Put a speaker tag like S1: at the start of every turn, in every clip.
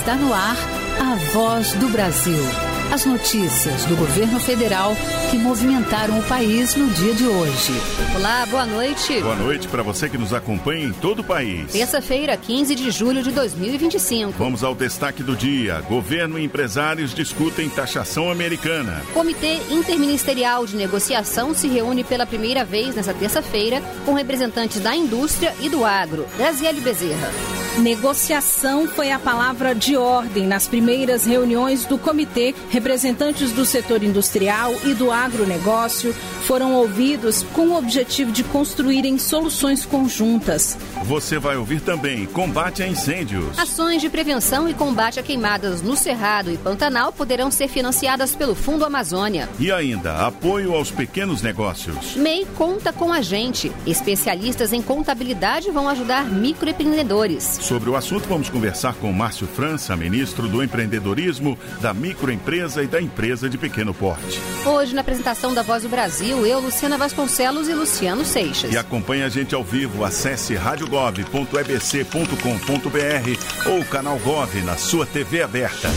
S1: Está no ar a Voz do Brasil. As notícias do governo federal que movimentaram o país no dia de hoje.
S2: Olá, boa noite.
S3: Boa noite para você que nos acompanha em todo o país.
S2: Terça-feira, 15 de julho de 2025.
S3: Vamos ao destaque do dia. Governo e empresários discutem taxação americana.
S2: Comitê Interministerial de Negociação se reúne pela primeira vez nesta terça-feira com representantes da indústria e do agro. Graziele Bezerra.
S4: Negociação foi a palavra de ordem nas primeiras reuniões do comitê. Representantes do setor industrial e do agronegócio foram ouvidos com o objetivo de construírem soluções conjuntas.
S3: Você vai ouvir também combate a incêndios.
S2: Ações de prevenção e combate a queimadas no Cerrado e Pantanal poderão ser financiadas pelo Fundo Amazônia.
S3: E ainda, apoio aos pequenos negócios.
S2: MEI conta com a gente. Especialistas em contabilidade vão ajudar microempreendedores.
S3: Sobre o assunto, vamos conversar com Márcio França, ministro do Empreendedorismo, da Microempresa e da Empresa de Pequeno Porte.
S2: Hoje, na apresentação da Voz do Brasil, eu, Luciana Vasconcelos e Luciano Seixas.
S3: E acompanhe a gente ao vivo. Acesse radiogov.ebc.com.br ou o canal Gov na sua TV aberta.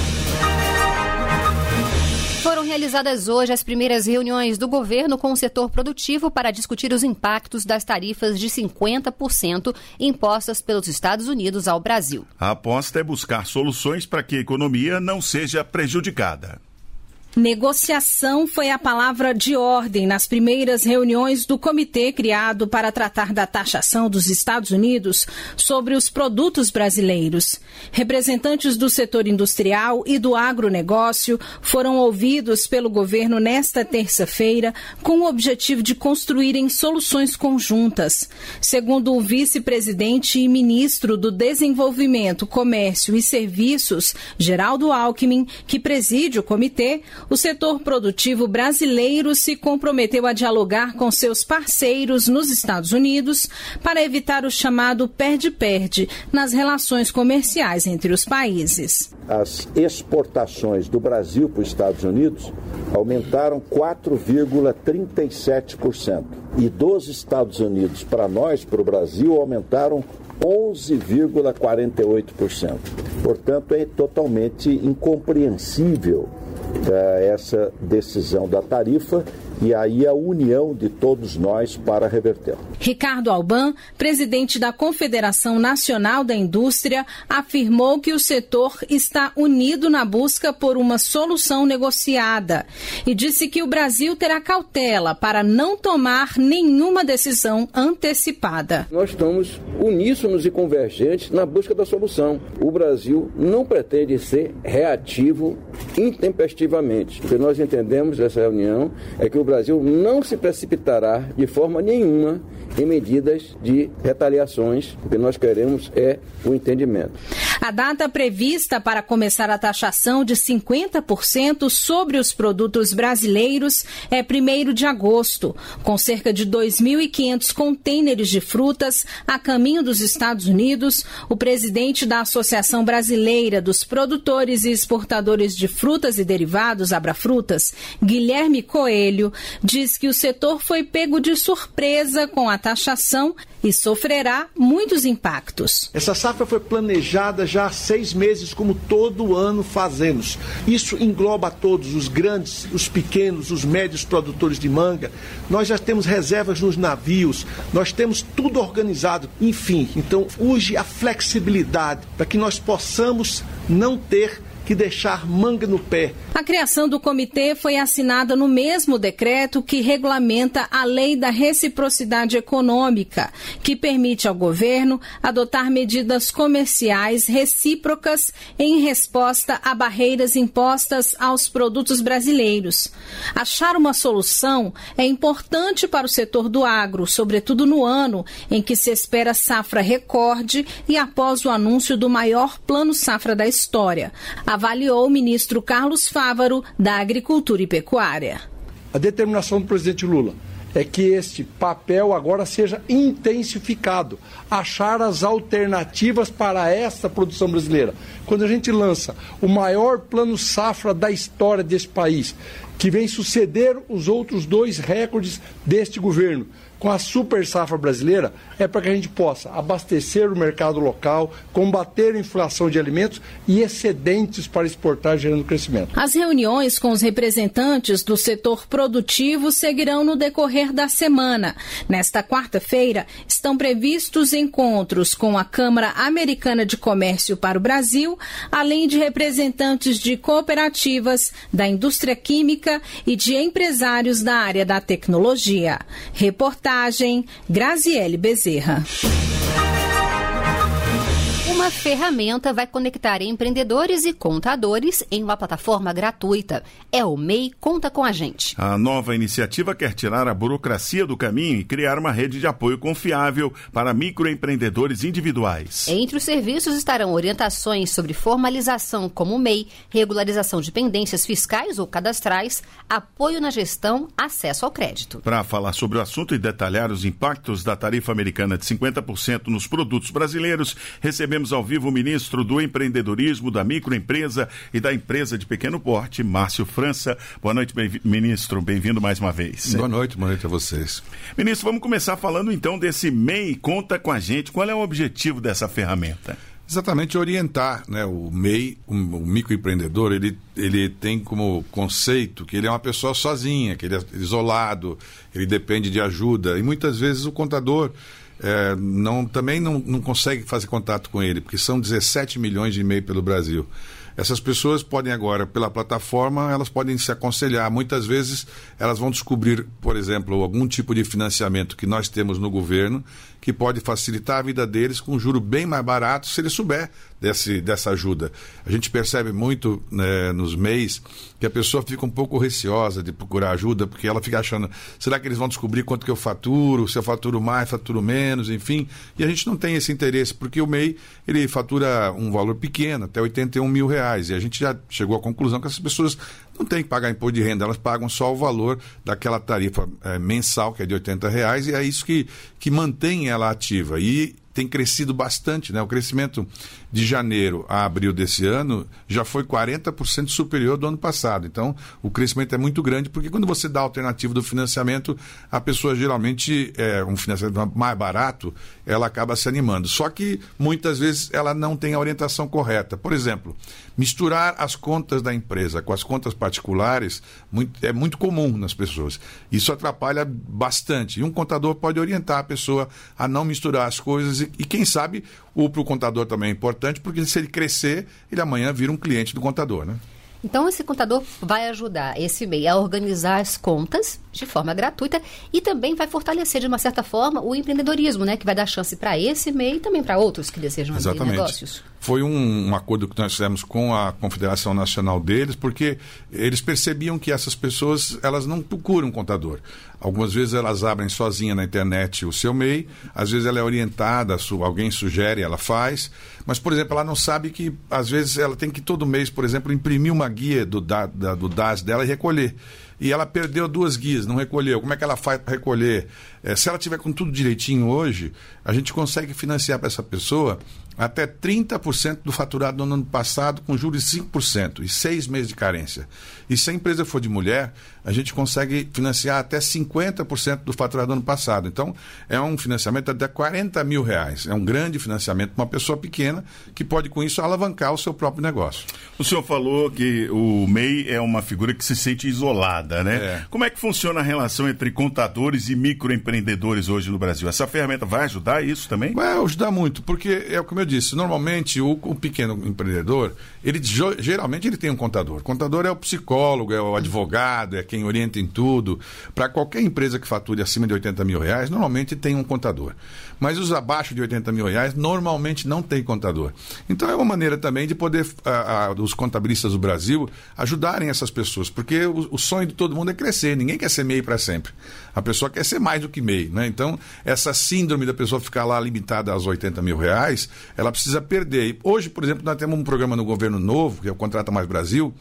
S2: Foram realizadas hoje as primeiras reuniões do governo com o setor produtivo para discutir os impactos das tarifas de 50% impostas pelos Estados Unidos ao Brasil.
S3: A aposta é buscar soluções para que a economia não seja prejudicada.
S4: Negociação foi a palavra de ordem nas primeiras reuniões do comitê criado para tratar da taxação dos Estados Unidos sobre os produtos brasileiros. Representantes do setor industrial e do agronegócio foram ouvidos pelo governo nesta terça-feira com o objetivo de construírem soluções conjuntas. Segundo o vice-presidente e ministro do Desenvolvimento, Comércio e Serviços, Geraldo Alckmin, que preside o comitê, o setor produtivo brasileiro se comprometeu a dialogar com seus parceiros nos Estados Unidos para evitar o chamado perde-perde nas relações comerciais entre os países.
S5: As exportações do Brasil para os Estados Unidos aumentaram 4,37%. E dos Estados Unidos para nós, para o Brasil, aumentaram 11,48%. Portanto, é totalmente incompreensível essa decisão da tarifa e aí a união de todos nós para revertê-la.
S4: Ricardo Alban, presidente da Confederação Nacional da Indústria, afirmou que o setor está unido na busca por uma solução negociada e disse que o Brasil terá cautela para não tomar nenhuma decisão antecipada.
S6: Nós estamos uníssonos e convergentes na busca da solução. O Brasil não pretende ser reativo intempestivamente. O que nós entendemos dessa reunião é que o Brasil não se precipitará de forma nenhuma em medidas de retaliações. O que nós queremos é o entendimento.
S4: A data prevista para começar a taxação de 50% sobre os produtos brasileiros é 1º de agosto, com cerca de 2.500 contêineres de frutas a caminho dos Estados Unidos. O presidente da Associação Brasileira dos Produtores e Exportadores de Frutas e Derivados, Abrafrutas, Guilherme Coelho, diz que o setor foi pego de surpresa com a taxação e sofrerá muitos impactos.
S7: Essa safra foi planejada já há 6 meses, como todo ano fazemos. Isso engloba todos, os grandes, os pequenos, os médios produtores de manga. Nós já temos reservas nos navios, nós temos tudo organizado. Enfim, então urge a flexibilidade para que nós possamos não ter que deixar manga no pé.
S4: A criação do comitê foi assinada no mesmo decreto que regulamenta a Lei da Reciprocidade Econômica, que permite ao governo adotar medidas comerciais recíprocas em resposta a barreiras impostas aos produtos brasileiros. Achar uma solução é importante para o setor do agro, sobretudo no ano em que se espera safra recorde e após o anúncio do maior plano safra da história, avaliou o ministro Carlos Fávaro, da Agricultura e Pecuária.
S7: A determinação do presidente Lula é que este papel agora seja intensificado, achar as alternativas para esta produção brasileira. Quando a gente lança o maior plano safra da história desse país, que vem suceder os outros 2 recordes deste governo, com a super safra brasileira, é para que a gente possa abastecer o mercado local, combater a inflação de alimentos e excedentes para exportar, gerando crescimento.
S4: As reuniões com os representantes do setor produtivo seguirão no decorrer da semana. Nesta quarta-feira, estão previstos encontros com a Câmara Americana de Comércio para o Brasil, além de representantes de cooperativas, da indústria química e de empresários da área da tecnologia. Reportagem Graziele Bezerra.
S2: Uma ferramenta vai conectar empreendedores e contadores em uma plataforma gratuita. É o MEI Conta com a Gente.
S3: A nova iniciativa quer tirar a burocracia do caminho e criar uma rede de apoio confiável para microempreendedores individuais.
S2: Entre os serviços estarão orientações sobre formalização como MEI, regularização de pendências fiscais ou cadastrais, apoio na gestão, acesso ao crédito.
S3: Para falar sobre o assunto e detalhar os impactos da tarifa americana de 50% nos produtos brasileiros, recebemos ao vivo o ministro do Empreendedorismo, da Microempresa e da Empresa de Pequeno Porte, Márcio França. Boa noite, ministro. Bem-vindo mais uma vez.
S8: Boa noite a vocês.
S3: Ministro, vamos começar falando então desse MEI Conta com a Gente. Qual é o objetivo dessa ferramenta?
S8: Exatamente orientar, né, o MEI, o microempreendedor, ele tem como conceito que ele é uma pessoa sozinha, que ele é isolado, ele depende de ajuda. E muitas vezes o contador também não consegue fazer contato com ele, porque são 17 milhões de MEI pelo Brasil. Essas pessoas podem agora, pela plataforma, elas podem se aconselhar. Muitas vezes elas vão descobrir, por exemplo, algum tipo de financiamento que nós temos no governo, que pode facilitar a vida deles com um juro bem mais barato, se ele souber dessa ajuda. A gente percebe muito, né, nos MEIs que a pessoa fica um pouco receosa de procurar ajuda, porque ela fica achando, será que eles vão descobrir quanto que eu faturo, se eu faturo mais, faturo menos, enfim. E a gente não tem esse interesse, porque o MEI, ele fatura um valor pequeno, até R$81 mil, e a gente já chegou à conclusão que essas pessoas não têm que pagar imposto de renda, elas pagam só o valor daquela tarifa mensal, que é de R$80, e é isso que mantém ela ativa. E tem crescido bastante, né? O crescimento de janeiro a abril desse ano já foi 40% superior do ano passado. Então, o crescimento é muito grande, porque quando você dá a alternativa do financiamento, a pessoa geralmente, um financiamento mais barato, ela acaba se animando. Só que, muitas vezes, ela não tem a orientação correta. Por exemplo, misturar as contas da empresa com as contas particulares é muito comum nas pessoas. Isso atrapalha bastante. E um contador pode orientar a pessoa a não misturar as coisas e quem sabe, para o contador também é importante, porque se ele crescer, ele amanhã vira um cliente do contador, né?
S2: Então, esse contador vai ajudar esse MEI a organizar as contas de forma gratuita e também vai fortalecer, de uma certa forma, o empreendedorismo, né? Que vai dar chance para esse MEI e também para outros que desejam abrir negócios.
S8: Foi um acordo que nós fizemos com a Confederação Nacional deles, porque eles percebiam que essas pessoas, elas não procuram um contador. Algumas vezes elas abrem sozinha na internet o seu MEI, às vezes ela é orientada, alguém sugere, ela faz, mas, por exemplo, ela não sabe que, às vezes, ela tem que todo mês, por exemplo, imprimir uma guia do DAS dela e recolher. E ela perdeu 2 guias, não recolheu. Como é que ela faz para recolher? Se ela tiver com tudo direitinho hoje, a gente consegue financiar para essa pessoa até 30% do faturado do ano passado, com juros de 5% e 6 meses de carência. E se a empresa for de mulher, a gente consegue financiar até 50% do faturado do ano passado. Então, é um financiamento até R$40 mil. É um grande financiamento para uma pessoa pequena que pode, com isso, alavancar o seu próprio negócio.
S3: O senhor falou que o MEI é uma figura que se sente isolada, né? Como é que funciona a relação entre contadores e microempreendedores hoje no Brasil? Essa ferramenta vai ajudar isso também?
S8: Vai ajudar muito, porque, como eu disse, normalmente o pequeno empreendedor, geralmente ele tem um contador. O contador é o psicólogo, é o advogado, é quem orienta em tudo. Para qualquer empresa que fature acima de R$80 mil, normalmente tem um contador. Mas os abaixo de R$80 mil, normalmente não tem contador. Então é uma maneira também de poder os contabilistas do Brasil ajudarem essas pessoas, porque o sonho de todo mundo é crescer, ninguém quer ser MEI para sempre. A pessoa quer ser mais do que MEI, né? Então, essa síndrome da pessoa ficar lá limitada aos R$80 mil, ela precisa perder. E hoje, por exemplo, nós temos um programa no governo novo, que é o Contrata Mais Brasil,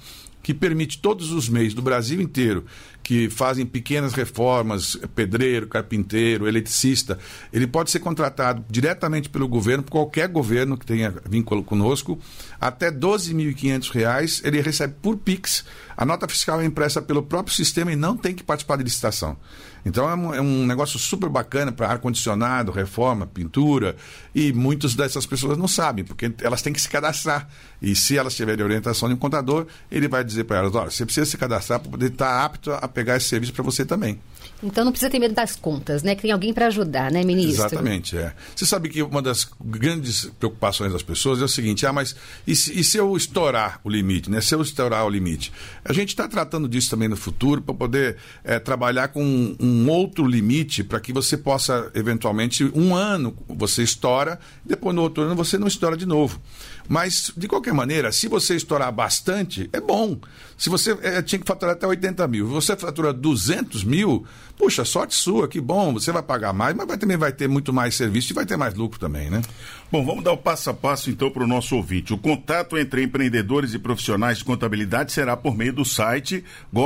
S8: que permite todos os MEIs do Brasil inteiro, que fazem pequenas reformas, pedreiro, carpinteiro, eletricista, ele pode ser contratado diretamente pelo governo, por qualquer governo que tenha vínculo conosco, até R$ 12.500 ele recebe por Pix. A nota fiscal é impressa pelo próprio sistema e não tem que participar de licitação. Então é um negócio super bacana para ar-condicionado, reforma, pintura, e muitas dessas pessoas não sabem, porque elas têm que se cadastrar. E se elas tiverem orientação de um contador, ele vai dizer para elas, olha, você precisa se cadastrar para poder estar apto a pegar esse serviço para você também.
S2: Então não precisa ter medo das contas, né? Que tem alguém para ajudar, né, ministro?
S8: Exatamente, é. Você sabe que uma das grandes preocupações das pessoas é o seguinte, mas e se eu estourar o limite, né? Se eu estourar o limite? A gente está tratando disso também no futuro para poder trabalhar com um outro limite para que você possa, eventualmente, um ano você estoura, depois no outro ano você não estoura de novo. Mas, de qualquer maneira, se você estourar bastante, é bom. Se você tinha que faturar até 80 mil, você fatura 200 mil, puxa, sorte sua, que bom, você vai pagar mais, mas também vai ter muito mais serviço e vai ter mais lucro também, né?
S3: Bom, vamos dar o passo a passo, então, para o nosso ouvinte. O contato entre empreendedores e profissionais de contabilidade será por meio do site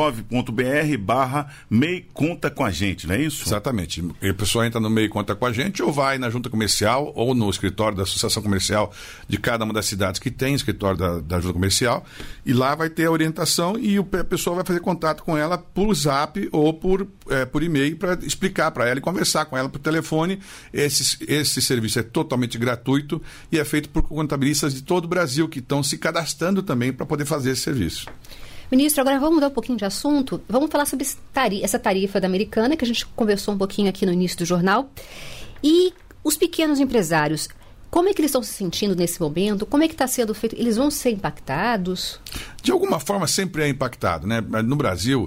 S3: gov.br/MEI Conta com a Gente, não é isso?
S8: Exatamente. A pessoa entra no MEI Conta com a Gente ou vai na junta comercial ou no escritório da associação comercial de cada uma das cidades que tem escritório da junta comercial, e lá vai ter a orientação e a pessoa vai fazer contato com ela por zap ou por e-mail para explicar para ela e conversar com ela por telefone. Esse serviço é totalmente gratuito e é feito por contabilistas de todo o Brasil que estão se cadastrando também para poder fazer esse serviço.
S2: Ministro, agora vamos mudar um pouquinho de assunto. Vamos falar sobre essa tarifa da Americana, que a gente conversou um pouquinho aqui no início do jornal. E os pequenos empresários, como é que eles estão se sentindo nesse momento? Como é que está sendo feito? Eles vão ser impactados?
S8: De alguma forma sempre é impactado, né? No Brasil,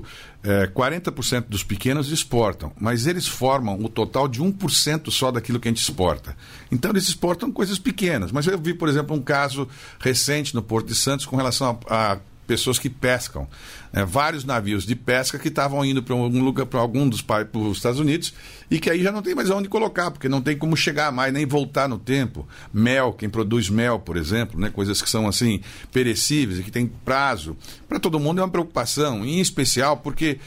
S8: 40% dos pequenos exportam, mas eles formam o total de 1% só daquilo que a gente exporta. Então eles exportam coisas pequenas. Mas eu vi, por exemplo, um caso recente no Porto de Santos com relação a pessoas que pescam, vários navios de pesca que estavam indo para algum lugar, para os Estados Unidos, e que aí já não tem mais onde colocar, porque não tem como chegar mais, nem voltar no tempo. Mel, quem produz mel, por exemplo, né, coisas que são assim perecíveis e que tem prazo, para todo mundo é uma preocupação, em especial porque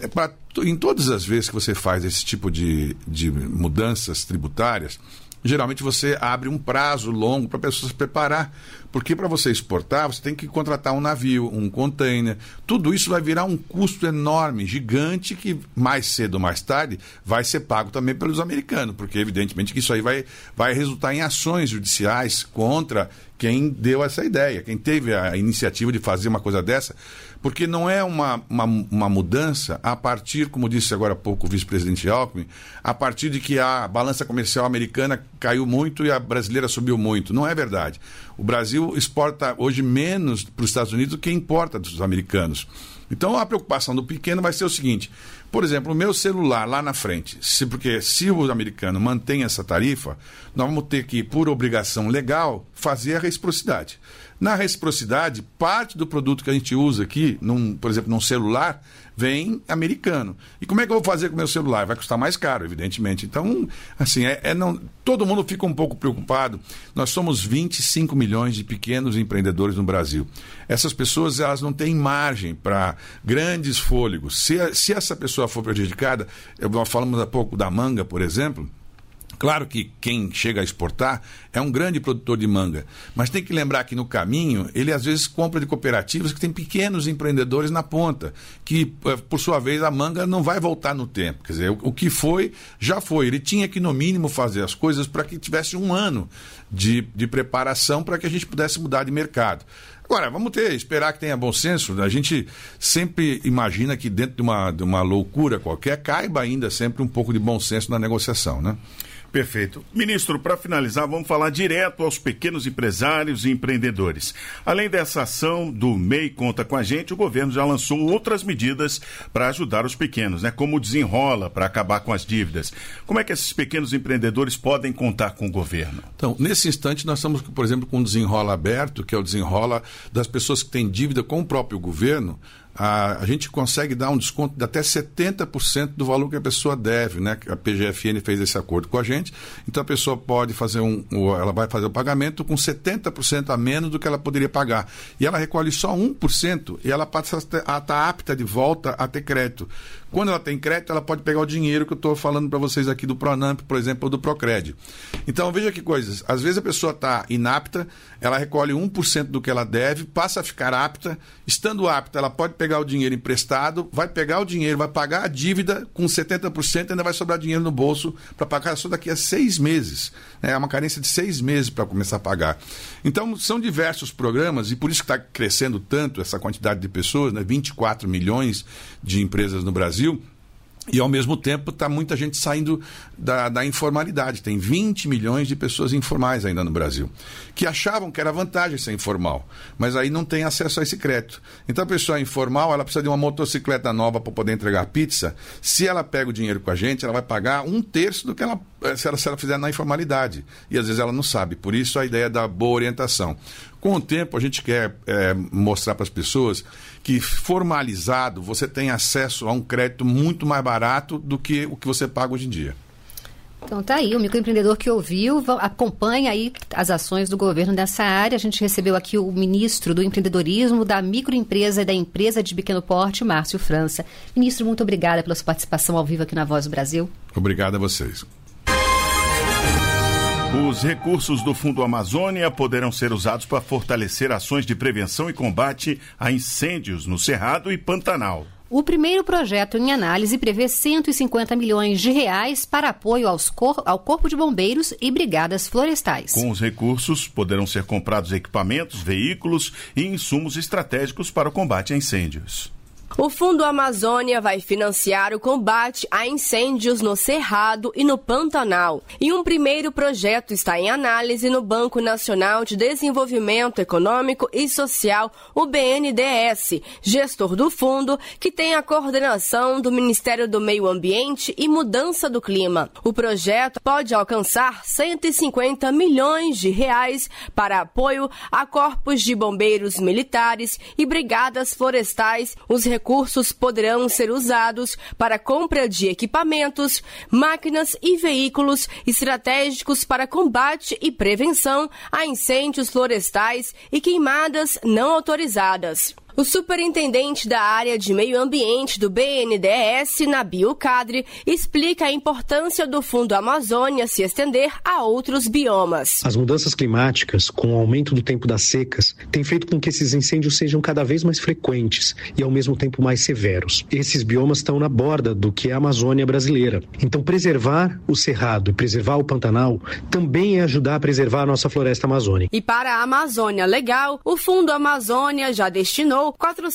S8: em todas as vezes que você faz esse tipo de mudanças tributárias, geralmente você abre um prazo longo para a pessoa se preparar, porque para você exportar você tem que contratar um navio, um container, tudo isso vai virar um custo enorme, gigante, que mais cedo ou mais tarde vai ser pago também pelos americanos, porque evidentemente que isso aí vai resultar em ações judiciais contra quem deu essa ideia, quem teve a iniciativa de fazer uma coisa dessa, porque não é uma mudança a partir, como disse agora há pouco o vice-presidente Alckmin, a partir de que a balança comercial americana caiu muito e a brasileira subiu muito. Não é verdade. O Brasil exporta hoje menos para os Estados Unidos do que importa dos americanos. Então a preocupação do pequeno vai ser o seguinte, por exemplo, o meu celular lá na frente, porque se o americano mantém essa tarifa, nós vamos ter que, por obrigação legal, fazer a reciprocidade. Na reciprocidade, parte do produto que a gente usa aqui, por exemplo, num celular, vem americano. E como é que eu vou fazer com o meu celular? Vai custar mais caro, evidentemente. Então, assim, todo mundo fica um pouco preocupado. Nós somos 25 milhões de pequenos empreendedores no Brasil. Essas pessoas, elas não têm margem para grandes fôlegos. Se essa pessoa for prejudicada, nós falamos há pouco da manga, por exemplo. Claro que quem chega a exportar é um grande produtor de manga, mas tem que lembrar que no caminho ele às vezes compra de cooperativas que tem pequenos empreendedores na ponta, que por sua vez a manga não vai voltar no tempo, quer dizer, o que foi, já foi, ele tinha que no mínimo fazer as coisas para que tivesse um ano de preparação para que a gente pudesse mudar de mercado. Agora, vamos esperar que tenha bom senso. A gente sempre imagina que dentro de uma loucura qualquer, caiba ainda sempre um pouco de bom senso na negociação, né?
S3: Perfeito. Ministro, para finalizar, vamos falar direto aos pequenos empresários e empreendedores. Além dessa ação do MEI Conta com a Gente, o governo já lançou outras medidas para ajudar os pequenos, né? Como o Desenrola, para acabar com as dívidas. Como é que esses pequenos empreendedores podem contar com o governo?
S8: Então, nesse instante, nós estamos, por exemplo, com o Desenrola aberto, que é o Desenrola das pessoas que têm dívida com o próprio governo, a gente consegue dar um desconto de até 70% do valor que a pessoa deve, né? A PGFN fez esse acordo com a gente, então a pessoa pode fazer ela vai fazer o pagamento com 70% a menos do que ela poderia pagar. E ela recolhe só 1% e ela passa a estar apta de volta a ter crédito. Quando ela tem crédito, ela pode pegar o dinheiro que eu estou falando para vocês aqui do Pronamp, por exemplo, ou do Procred. Então, veja que coisas. Às vezes a pessoa está inapta, ela recolhe 1% do que ela deve, passa a ficar apta. Estando apta, ela pode pegar o dinheiro emprestado, vai pegar o dinheiro, vai pagar a dívida com 70% e ainda vai sobrar dinheiro no bolso para pagar só daqui a 6 meses. É uma carência de 6 meses para começar a pagar. Então, são diversos programas e por isso que está crescendo tanto essa quantidade de pessoas, né? 24 milhões de empresas no Brasil. E, ao mesmo tempo, está muita gente saindo da informalidade. Tem 20 milhões de pessoas informais ainda no Brasil, que achavam que era vantagem ser informal, mas aí não tem acesso a esse crédito. Então, a pessoa informal, ela precisa de uma motocicleta nova para poder entregar pizza. Se ela pega o dinheiro com a gente, ela vai pagar 1/3 do que se ela fizer na informalidade. E, às vezes, ela não sabe. Por isso, a ideia da boa orientação. Com o tempo, a gente quer mostrar para as pessoas que, formalizado, você tem acesso a um crédito muito mais barato do que o que você paga hoje em dia.
S2: Então tá aí, o microempreendedor que ouviu, acompanha aí as ações do governo nessa área. A gente recebeu aqui o ministro do empreendedorismo, da microempresa e da empresa de pequeno porte, Márcio França. Ministro, muito obrigada pela sua participação ao vivo aqui na Voz do Brasil.
S8: Obrigado a vocês.
S3: Os recursos do Fundo Amazônia poderão ser usados para fortalecer ações de prevenção e combate a incêndios no Cerrado e Pantanal.
S2: O primeiro projeto em análise prevê 150 milhões de reais para apoio ao Corpo de Bombeiros e brigadas florestais.
S3: Com os recursos, poderão ser comprados equipamentos, veículos e insumos estratégicos para o combate a incêndios.
S9: O Fundo Amazônia vai financiar o combate a incêndios no Cerrado e no Pantanal. E um primeiro projeto está em análise no Banco Nacional de Desenvolvimento Econômico e Social, o BNDES, gestor do fundo, que tem a coordenação do Ministério do Meio Ambiente e Mudança do Clima. O projeto pode alcançar 150 milhões de reais para apoio a corpos de bombeiros militares e brigadas florestais. Os recursos poderão ser usados para a compra de equipamentos, máquinas e veículos estratégicos para combate e prevenção a incêndios florestais e queimadas não autorizadas. O superintendente da área de meio ambiente do BNDES, Nabil Kadri, explica a importância do Fundo Amazônia se estender a outros biomas.
S10: As mudanças climáticas, com o aumento do tempo das secas, têm feito com que esses incêndios sejam cada vez mais frequentes e, ao mesmo tempo, mais severos. Esses biomas estão na borda do que é a Amazônia brasileira. Então, preservar o Cerrado e preservar o Pantanal também é ajudar a preservar a nossa floresta amazônica.
S9: E para a Amazônia Legal, o Fundo Amazônia já destinou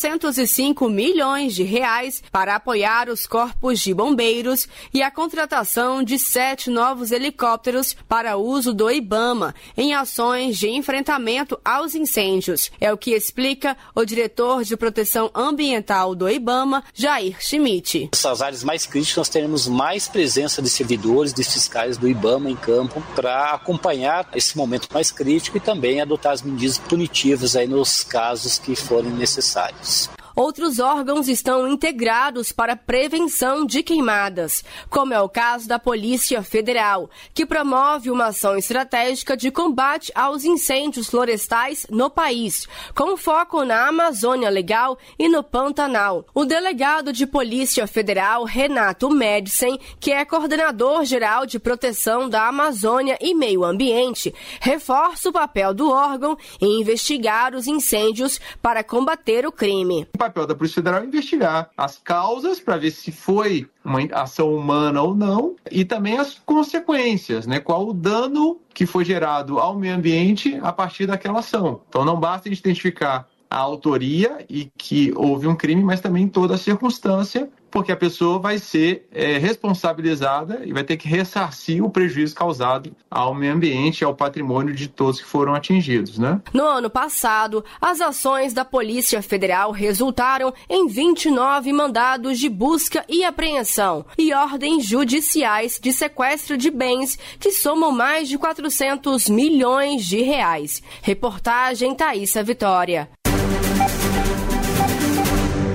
S9: 405 milhões de reais para apoiar os corpos de bombeiros e a contratação de 7 novos helicópteros para uso do IBAMA em ações de enfrentamento aos incêndios. É o que explica o diretor de proteção ambiental do IBAMA, Jair Schmidt.
S11: Nessas áreas mais críticas nós teremos mais presença de servidores, de fiscais do IBAMA em campo para acompanhar esse momento mais crítico e também adotar as medidas punitivas aí nos casos que forem necessários.
S9: Outros órgãos estão integrados para a prevenção de queimadas, como é o caso da Polícia Federal, que promove uma ação estratégica de combate aos incêndios florestais no país, com foco na Amazônia Legal e no Pantanal. O delegado de Polícia Federal, Renato Medicen, que é coordenador geral de proteção da Amazônia e Meio Ambiente, reforça o papel do órgão em investigar os incêndios para combater o crime.
S12: O papel da Polícia Federal é investigar as causas para ver se foi uma ação humana ou não e também as consequências, né? Qual o dano que foi gerado ao meio ambiente a partir daquela ação. Então não basta a gente identificar a autoria e que houve um crime, mas também toda a circunstância, porque a pessoa vai ser responsabilizada e vai ter que ressarcir o prejuízo causado ao meio ambiente e ao patrimônio de todos que foram atingidos, né?
S9: No ano passado, as ações da Polícia Federal resultaram em 29 mandados de busca e apreensão e ordens judiciais de sequestro de bens que somam mais de 400 milhões de reais. Reportagem Thaísa Vitória.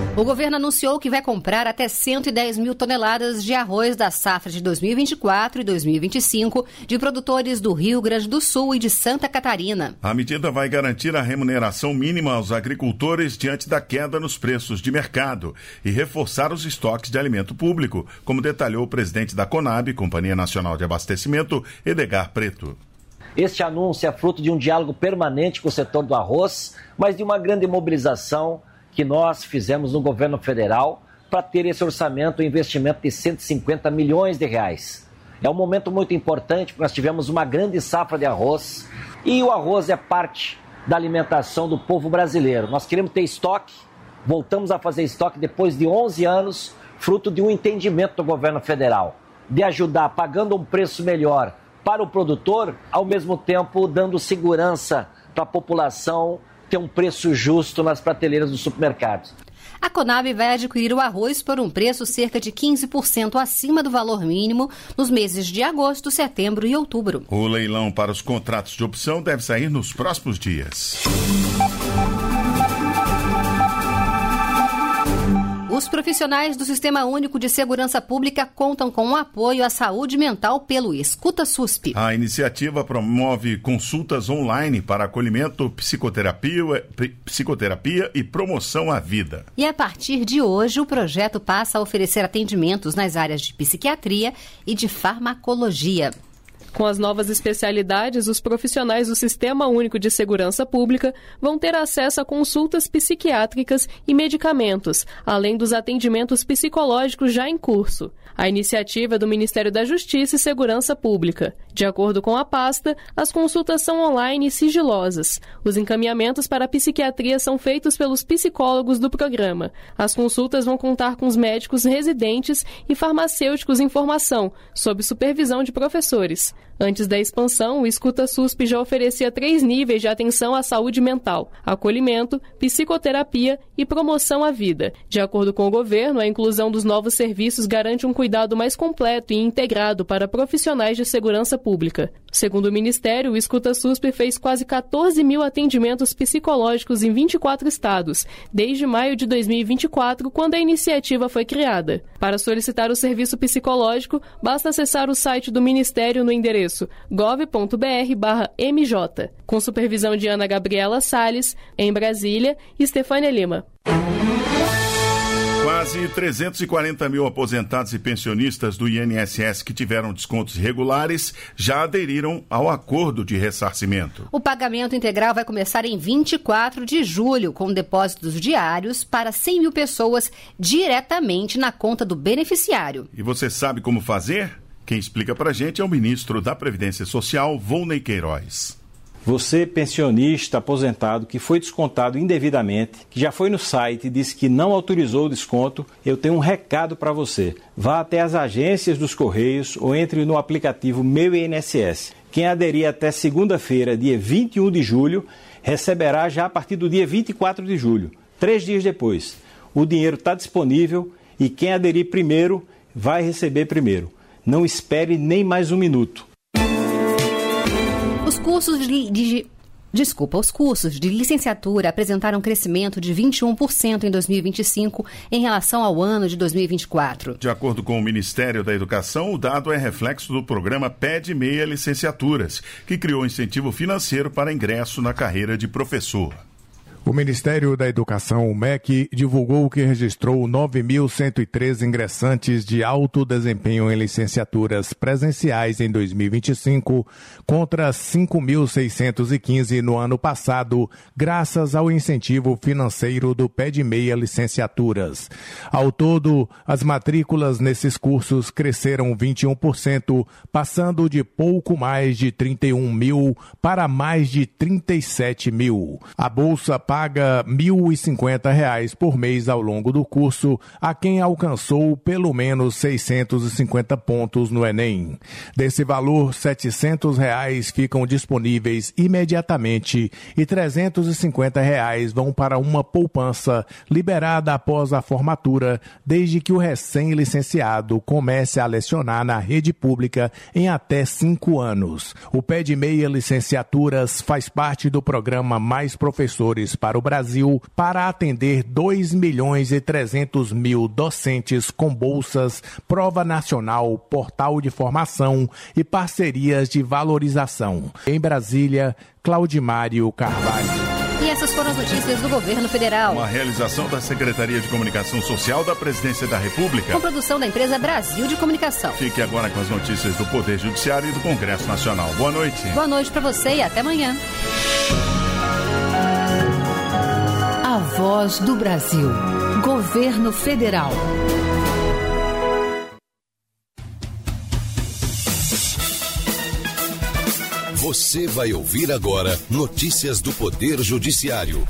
S2: O governo anunciou que vai comprar até 110 mil toneladas de arroz da safra de 2024 e 2025 de produtores do Rio Grande do Sul e de Santa Catarina.
S3: A medida vai garantir a remuneração mínima aos agricultores diante da queda nos preços de mercado e reforçar os estoques de alimento público, como detalhou o presidente da Conab, Companhia Nacional de Abastecimento, Edgar Preto.
S13: Este anúncio é fruto de um diálogo permanente com o setor do arroz, mas de uma grande mobilização que nós fizemos no governo federal para ter esse orçamento, um investimento de 150 milhões de reais. É um momento muito importante, porque nós tivemos uma grande safra de arroz e o arroz é parte da alimentação do povo brasileiro. Nós queremos ter estoque, voltamos a fazer estoque depois de 11 anos, fruto de um entendimento do governo federal, de ajudar pagando um preço melhor para o produtor, ao mesmo tempo dando segurança para a população ter um preço justo nas prateleiras dos supermercados.
S2: A Conab vai adquirir o arroz por um preço cerca de 15% acima do valor mínimo nos meses de agosto, setembro e outubro.
S3: O leilão para os contratos de opção deve sair nos próximos dias.
S2: Os profissionais do Sistema Único de Segurança Pública contam com o apoio à saúde mental pelo Escuta SUSP.
S3: A iniciativa promove consultas online para acolhimento, psicoterapia e promoção à vida.
S2: E a partir de hoje, o projeto passa a oferecer atendimentos nas áreas de psiquiatria e de farmacologia.
S14: Com as novas especialidades, os profissionais do Sistema Único de Segurança Pública vão ter acesso a consultas psiquiátricas e medicamentos, além dos atendimentos psicológicos já em curso. A iniciativa é do Ministério da Justiça e Segurança Pública. De acordo com a pasta, as consultas são online e sigilosas. Os encaminhamentos para a psiquiatria são feitos pelos psicólogos do programa. As consultas vão contar com os médicos residentes e farmacêuticos em formação, sob supervisão de professores. Antes da expansão, o Escuta SUSP já oferecia 3 níveis de atenção à saúde mental: acolhimento, psicoterapia e promoção à vida. De acordo com o governo, a inclusão dos novos serviços garante um cuidado mais completo e integrado para profissionais de segurança pública. Segundo o Ministério, o Escuta SUSP fez quase 14 mil atendimentos psicológicos em 24 estados, desde maio de 2024, quando a iniciativa foi criada. Para solicitar o serviço psicológico, basta acessar o site do Ministério no endereço gov.br/MJ. Com supervisão de Ana Gabriela Salles, em Brasília, Estefânia Lima.
S3: Quase 340 mil aposentados e pensionistas do INSS que tiveram descontos regulares já aderiram ao acordo de ressarcimento.
S2: O pagamento integral vai começar em 24 de julho, com depósitos diários para 100 mil pessoas diretamente na conta do beneficiário.
S3: E você sabe como fazer? Quem explica pra gente é o ministro da Previdência Social, Volney Queiroz.
S15: Você, pensionista aposentado que foi descontado indevidamente, que já foi no site e disse que não autorizou o desconto, eu tenho um recado para você. Vá até as agências dos Correios ou entre no aplicativo Meu INSS. Quem aderir até segunda-feira, dia 21 de julho, receberá já a partir do dia 24 de julho, 3 dias depois. O dinheiro está disponível e quem aderir primeiro vai receber primeiro. Não espere nem mais um minuto.
S2: Os cursos de licenciatura apresentaram crescimento de 21% em 2025 em relação ao ano de 2024.
S3: De acordo com o Ministério da Educação, o dado é reflexo do programa PED Meia Licenciaturas, que criou incentivo financeiro para ingresso na carreira de professor.
S16: O Ministério da Educação, o MEC, divulgou que registrou 9.113 ingressantes de alto desempenho em licenciaturas presenciais em 2025, contra 5.615 no ano passado, graças ao incentivo financeiro do PED Meia Licenciaturas. Ao todo, as matrículas nesses cursos cresceram 21%, passando de pouco mais de 31 mil para mais de 37 mil. A bolsa paga R$ 1.050 por mês ao longo do curso a quem alcançou pelo menos 650 pontos no Enem. Desse valor, R$ 700 ficam disponíveis imediatamente e R$ 350 vão para uma poupança liberada após a formatura, desde que o recém-licenciado comece a lecionar na rede pública em até 5 anos. O PED Meia Licenciaturas faz parte do programa Mais Professores para o Brasil para atender 2.300.000 docentes com bolsas, prova nacional, portal de formação e parcerias de valorização. Em Brasília, Claudimário Carvalho.
S2: E essas foram as notícias do governo federal.
S3: Uma realização da Secretaria de Comunicação Social da Presidência da República.
S2: Com produção da empresa Brasil de Comunicação.
S3: Fique agora com as notícias do Poder Judiciário e do Congresso Nacional. Boa noite.
S2: Boa noite para você e até amanhã.
S1: A Voz do Brasil. Governo Federal.
S17: Você vai ouvir agora notícias do Poder Judiciário.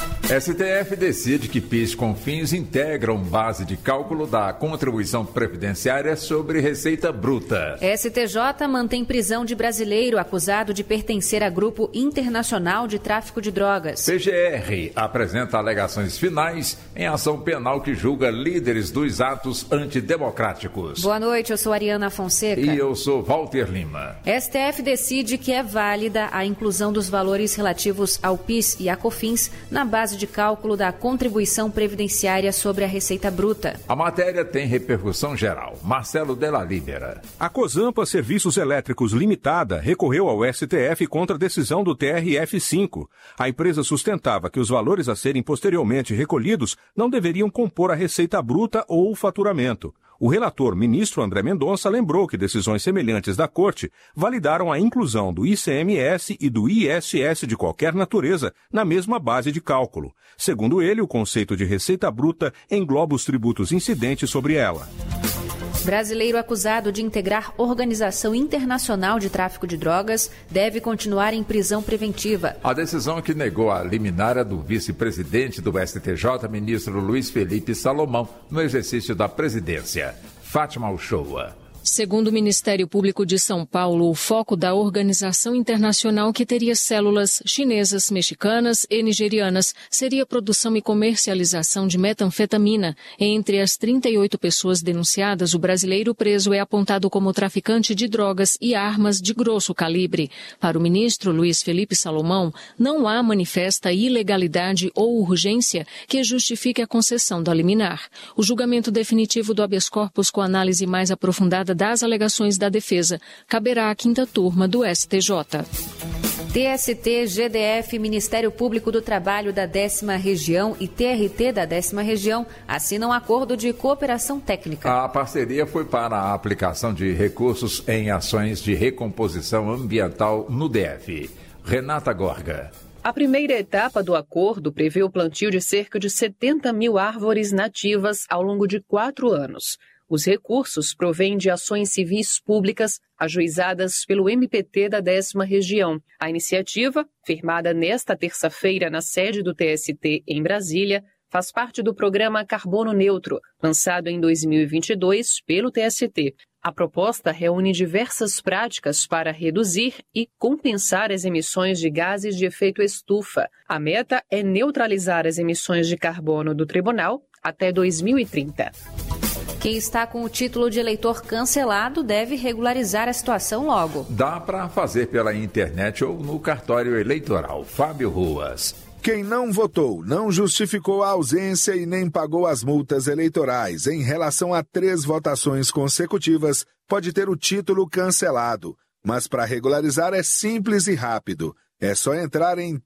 S18: STF decide que PIS e COFINS integram base de cálculo da contribuição previdenciária sobre receita bruta.
S19: STJ mantém prisão de brasileiro acusado de pertencer a grupo internacional de tráfico de drogas.
S18: PGR apresenta alegações finais em ação penal que julga líderes dos atos antidemocráticos.
S19: Boa noite, eu sou Ariana Fonseca.
S18: E eu sou Walter Lima.
S19: STF decide que é válida a inclusão dos valores relativos ao PIS e à COFINS na base de cálculo da contribuição previdenciária sobre a receita bruta.
S18: A matéria tem repercussão geral. Marcelo Della Libera.
S20: A Cosampa Serviços Elétricos Limitada recorreu ao STF contra a decisão do TRF5. A empresa sustentava que os valores a serem posteriormente recolhidos não deveriam compor a receita bruta ou o faturamento. O relator, ministro André Mendonça, lembrou que decisões semelhantes da Corte validaram a inclusão do ICMS e do ISS de qualquer natureza na mesma base de cálculo. Segundo ele, o conceito de receita bruta engloba os tributos incidentes sobre ela.
S19: Brasileiro acusado de integrar organização internacional de tráfico de drogas deve continuar em prisão preventiva.
S18: A decisão que negou a liminar do vice-presidente do STJ, ministro Luiz Felipe Salomão, no exercício da presidência. Fátima Uchoa.
S21: Segundo o Ministério Público de São Paulo, o foco da organização internacional, que teria células chinesas, mexicanas e nigerianas, seria a produção e comercialização de metanfetamina. Entre as 38 pessoas denunciadas, o brasileiro preso é apontado como traficante de drogas e armas de grosso calibre. Para o ministro Luiz Felipe Salomão, não há manifesta ilegalidade ou urgência que justifique a concessão da liminar. O julgamento definitivo do habeas corpus, com análise mais aprofundada das alegações da defesa, caberá à quinta turma do STJ.
S19: TST, GDF, Ministério Público do Trabalho da 10ª Região e TRT da 10ª Região assinam acordo de cooperação técnica.
S18: A parceria foi para a aplicação de recursos em ações de recomposição ambiental no DF. Renata Gorga.
S22: A primeira etapa do acordo prevê o plantio de cerca de 70 mil árvores nativas ao longo de 4 anos. Os recursos provêm de ações civis públicas ajuizadas pelo MPT da 10ª Região. A iniciativa, firmada nesta terça-feira na sede do TST em Brasília, faz parte do programa Carbono Neutro, lançado em 2022 pelo TST. A proposta reúne diversas práticas para reduzir e compensar as emissões de gases de efeito estufa. A meta é neutralizar as emissões de carbono do tribunal até 2030.
S19: Quem está com o título de eleitor cancelado deve regularizar a situação logo.
S18: Dá para fazer pela internet ou no cartório eleitoral. Fábio Ruas.
S23: Quem não votou, não justificou a ausência e nem pagou as multas eleitorais em relação a 3 votações consecutivas, pode ter o título cancelado. Mas para regularizar é simples e rápido. É só entrar em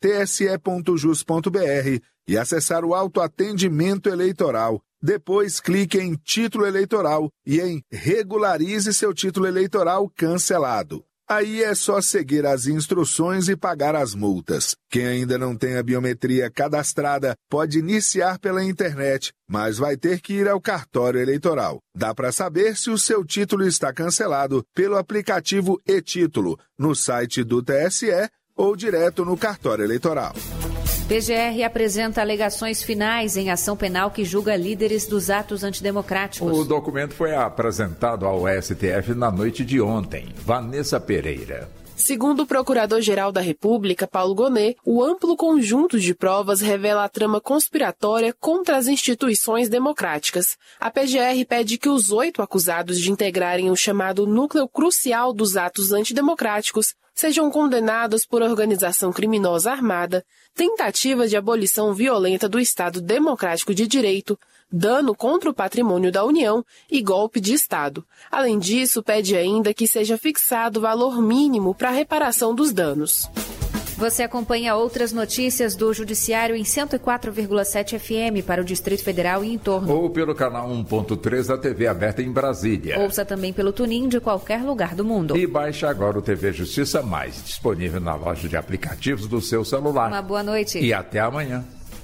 S23: tse.jus.br e acessar o autoatendimento eleitoral. Depois clique em Título Eleitoral e em Regularize seu título eleitoral cancelado. Aí é só seguir as instruções e pagar as multas. Quem ainda não tem a biometria cadastrada pode iniciar pela internet, mas vai ter que ir ao cartório eleitoral. Dá para saber se o seu título está cancelado pelo aplicativo e-Título, no site do TSE ou direto no cartório eleitoral.
S19: PGR apresenta alegações finais em ação penal que julga líderes dos atos antidemocráticos.
S18: O documento foi apresentado ao STF na noite de ontem. Vanessa Pereira.
S24: Segundo o Procurador-Geral da República, Paulo Gonet, o amplo conjunto de provas revela a trama conspiratória contra as instituições democráticas. A PGR pede que os 8 acusados de integrarem o chamado núcleo crucial dos atos antidemocráticos sejam condenados por organização criminosa armada, tentativa de abolição violenta do Estado Democrático de Direito, dano contra o patrimônio da União e golpe de Estado. Além disso, pede ainda que seja fixado o valor mínimo para a reparação dos danos.
S19: Você acompanha outras notícias do Judiciário em 104,7 FM para o Distrito Federal e em torno.
S18: Ou pelo canal 1.3 da TV aberta em Brasília.
S19: Ouça também pelo TuneIn de qualquer lugar do mundo.
S18: E baixe agora o TV Justiça Mais, disponível na loja de aplicativos do seu celular.
S19: Uma boa noite.
S18: E até amanhã.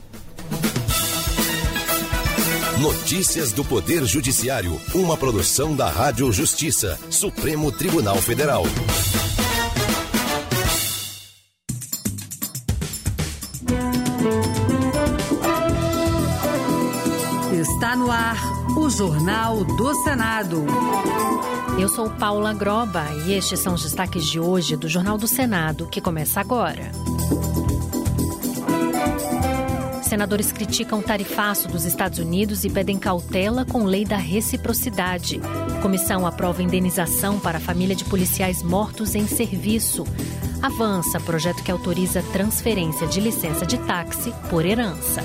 S17: Notícias do Poder Judiciário, uma produção da Rádio Justiça, Supremo Tribunal Federal.
S1: Está no ar o Jornal do Senado.
S4: Eu sou Paula Groba e estes são os destaques de hoje do Jornal do Senado, que começa agora. Senadores criticam o tarifaço dos Estados Unidos e pedem cautela com lei da reciprocidade. Comissão aprova indenização para a família de policiais mortos em serviço. Avança projeto que autoriza transferência de licença de táxi por herança.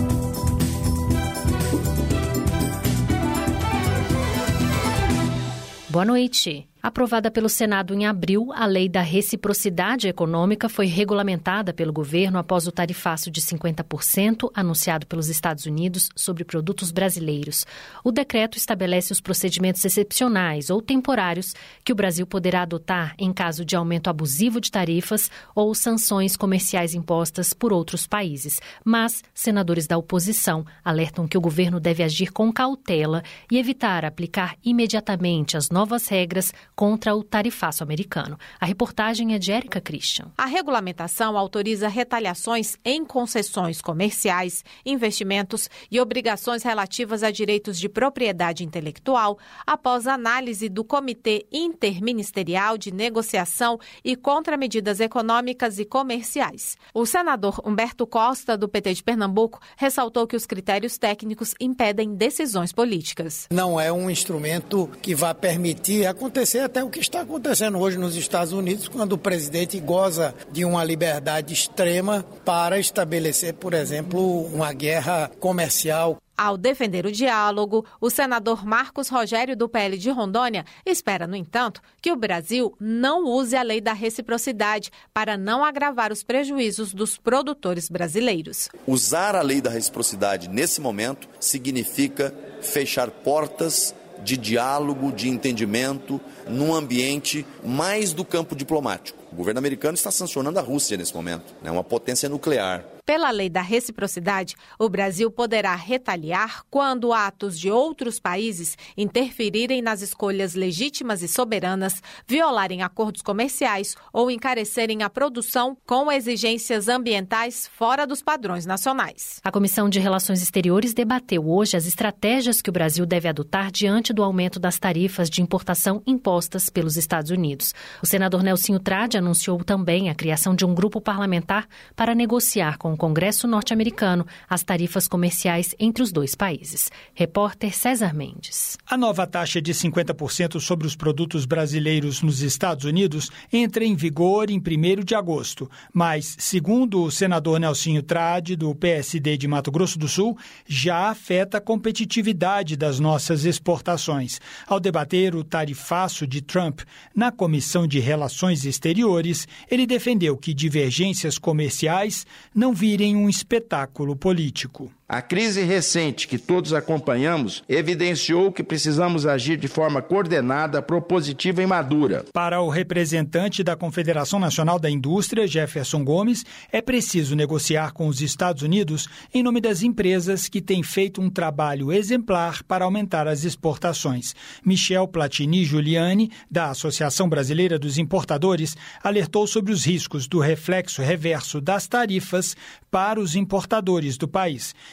S4: Boa noite. Aprovada pelo Senado em abril, a Lei da Reciprocidade Econômica foi regulamentada pelo governo após o tarifaço de 50% anunciado pelos Estados Unidos sobre produtos brasileiros. O decreto estabelece os procedimentos excepcionais ou temporários que o Brasil poderá adotar em caso de aumento abusivo de tarifas ou sanções comerciais impostas por outros países. Mas senadores da oposição alertam que o governo deve agir com cautela e evitar aplicar imediatamente as novas regras contra o tarifaço americano. A reportagem é de Érica Christian.
S5: A regulamentação autoriza retaliações em concessões comerciais, investimentos e obrigações relativas a direitos de propriedade intelectual após análise do Comitê Interministerial de Negociação e Contramedidas Econômicas e Comerciais. O senador Humberto Costa, do PT de Pernambuco, ressaltou que os critérios técnicos impedem decisões políticas.
S6: Não é um instrumento que vai permitir acontecer até o que está acontecendo hoje nos Estados Unidos, quando o presidente goza de uma liberdade extrema para estabelecer, por exemplo, uma guerra comercial.
S5: Ao defender o diálogo, o senador Marcos Rogério, do PL de Rondônia, espera, no entanto, que o Brasil não use a lei da reciprocidade para não agravar os prejuízos dos produtores brasileiros.
S7: Usar a lei da reciprocidade nesse momento significa fechar portas de diálogo, de entendimento, num ambiente mais do campo diplomático. O governo americano está sancionando a Rússia nesse momento, é uma potência nuclear.
S5: Pela lei da reciprocidade, o Brasil poderá retaliar quando atos de outros países interferirem nas escolhas legítimas e soberanas, violarem acordos comerciais ou encarecerem a produção com exigências ambientais fora dos padrões nacionais.
S4: A Comissão de Relações Exteriores debateu hoje as estratégias que o Brasil deve adotar diante do aumento das tarifas de importação impostas pelos Estados Unidos. O senador Nelsinho Trade anunciou também a criação de um grupo parlamentar para negociar com o Congresso norte-americano as tarifas comerciais entre os dois países. Repórter César Mendes.
S25: A nova taxa de 50% sobre os produtos brasileiros nos Estados Unidos entra em vigor em 1º de agosto, mas, segundo o senador Nelsinho Trade, do PSD de Mato Grosso do Sul, já afeta a competitividade das nossas exportações. Ao debater o tarifaço de Trump na Comissão de Relações Exteriores, ele defendeu que divergências comerciais não virem um espetáculo político.
S26: A crise recente que todos acompanhamos evidenciou que precisamos agir de forma coordenada, propositiva e madura.
S25: Para o representante da Confederação Nacional da Indústria, Jefferson Gomes, é preciso negociar com os Estados Unidos em nome das empresas que têm feito um trabalho exemplar para aumentar as exportações. Michel Platini Giuliani, da Associação Brasileira dos Importadores, alertou sobre os riscos do reflexo reverso das tarifas para os importadores do país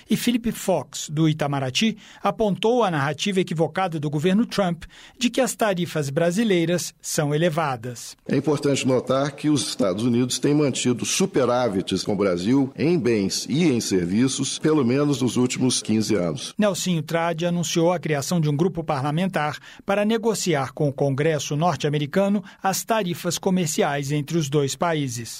S25: E Philip Fox, do Itamaraty, apontou a narrativa equivocada do governo Trump de que as tarifas brasileiras são elevadas.
S8: É importante notar que os Estados Unidos têm mantido superávites com o Brasil em bens e em serviços, pelo menos nos últimos 15 anos.
S25: Nelsinho Trade anunciou a criação de um grupo parlamentar para negociar com o Congresso norte-americano as tarifas comerciais entre os dois países.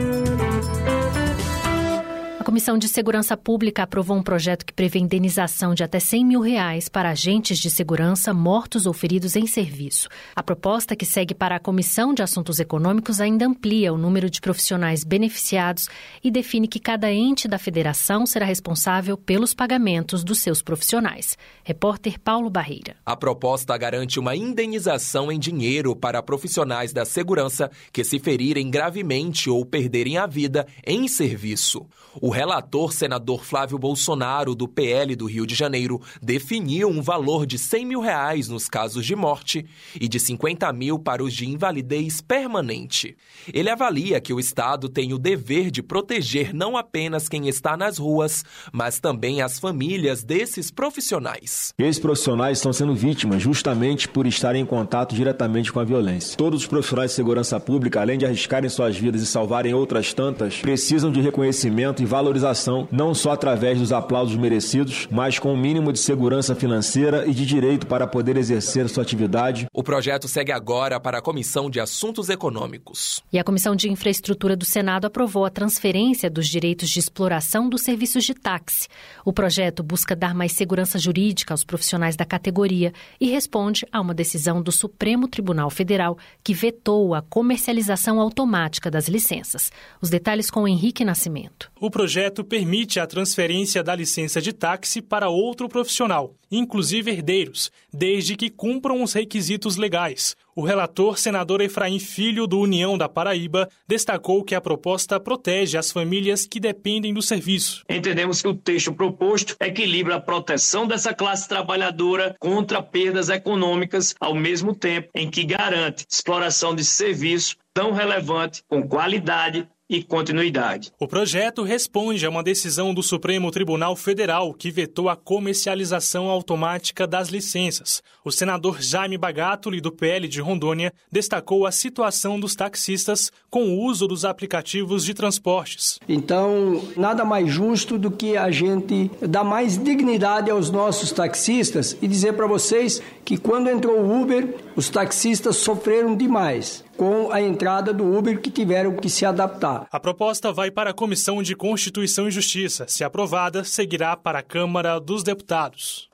S4: A Comissão de Segurança Pública aprovou um projeto que prevê indenização de até R$100 mil para agentes de segurança mortos ou feridos em serviço. A proposta, que segue para a Comissão de Assuntos Econômicos, ainda amplia o número de profissionais beneficiados e define que cada ente da federação será responsável pelos pagamentos dos seus profissionais. Repórter Paulo Barreira.
S9: A proposta garante uma indenização em dinheiro para profissionais da segurança que se ferirem gravemente ou perderem a vida em serviço. O relator, senador Flávio Bolsonaro, do PL do Rio de Janeiro, definiu um valor de R$100 mil nos casos de morte e de R$50 mil para os de invalidez permanente. Ele avalia que o Estado tem o dever de proteger não apenas quem está nas ruas, mas também as famílias desses profissionais.
S10: Esses profissionais estão sendo vítimas justamente por estarem em contato diretamente com a violência. Todos os profissionais de segurança pública, além de arriscarem suas vidas e salvarem outras tantas, precisam de reconhecimento e valorização, não só através dos aplausos merecidos, mas com o mínimo de segurança financeira e de direito para poder exercer sua atividade.
S9: O projeto segue agora para a Comissão de Assuntos Econômicos.
S4: E a Comissão de Infraestrutura do Senado aprovou a transferência dos direitos de exploração dos serviços de táxi. O projeto busca dar mais segurança jurídica aos profissionais da categoria e responde a uma decisão do Supremo Tribunal Federal que vetou a comercialização automática das licenças. Os detalhes com Henrique Nascimento.
S11: O projeto permite a transferência da licença de táxi para outro profissional, inclusive herdeiros, desde que cumpram os requisitos legais. O relator, senador Efraim Filho, do União da Paraíba, destacou que a proposta protege as famílias que dependem do serviço.
S12: Entendemos que o texto proposto equilibra a proteção dessa classe trabalhadora contra perdas econômicas, ao mesmo tempo em que garante exploração de serviço tão relevante, com qualidade e continuidade.
S11: O projeto responde a uma decisão do Supremo Tribunal Federal que vetou a comercialização automática das licenças. O senador Jaime Bagatoli, do PL de Rondônia, destacou a situação dos taxistas com o uso dos aplicativos de transportes.
S13: Então, nada mais justo do que a gente dar mais dignidade aos nossos taxistas e dizer para vocês que quando entrou o Uber, os taxistas sofreram demais com a entrada do Uber, que tiveram que se adaptar.
S11: A proposta vai para a Comissão de Constituição e Justiça. Se aprovada, seguirá para a Câmara dos Deputados.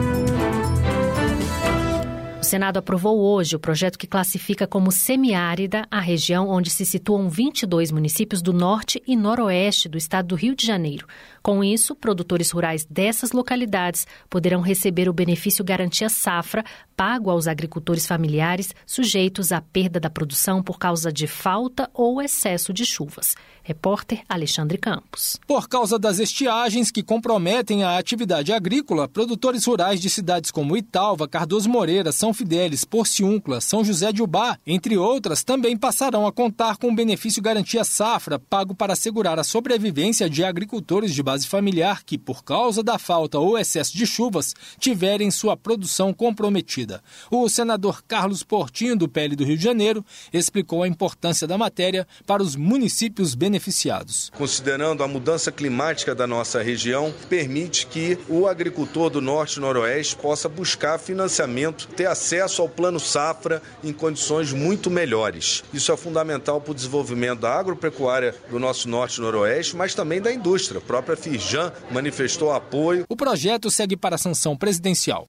S4: O Senado aprovou hoje o projeto que classifica como semiárida a região onde se situam 22 municípios do norte e noroeste do estado do Rio de Janeiro. Com isso, produtores rurais dessas localidades poderão receber o benefício Garantia Safra, pago aos agricultores familiares sujeitos à perda da produção por causa de falta ou excesso de chuvas. Repórter Alexandre Campos.
S27: Por causa das estiagens que comprometem a atividade agrícola, produtores rurais de cidades como Italva, Cardoso Moreira, São Fidélis, Porciúncula, São José de Ubá, entre outras, também passarão a contar com o benefício Garantia Safra, pago para assegurar a sobrevivência de agricultores de base familiar que, por causa da falta ou excesso de chuvas, tiverem sua produção comprometida. O senador Carlos Portinho, do PL do Rio de Janeiro, explicou a importância da matéria para os municípios beneficiados.
S28: Considerando a mudança climática da nossa região, permite que o agricultor do Norte e Noroeste possa buscar financiamento, ter acesso ao Plano Safra em condições muito melhores. Isso é fundamental para o desenvolvimento da agropecuária do nosso Norte e Noroeste, mas também da indústria. A própria Firjan manifestou apoio.
S27: O projeto segue para a sanção presidencial.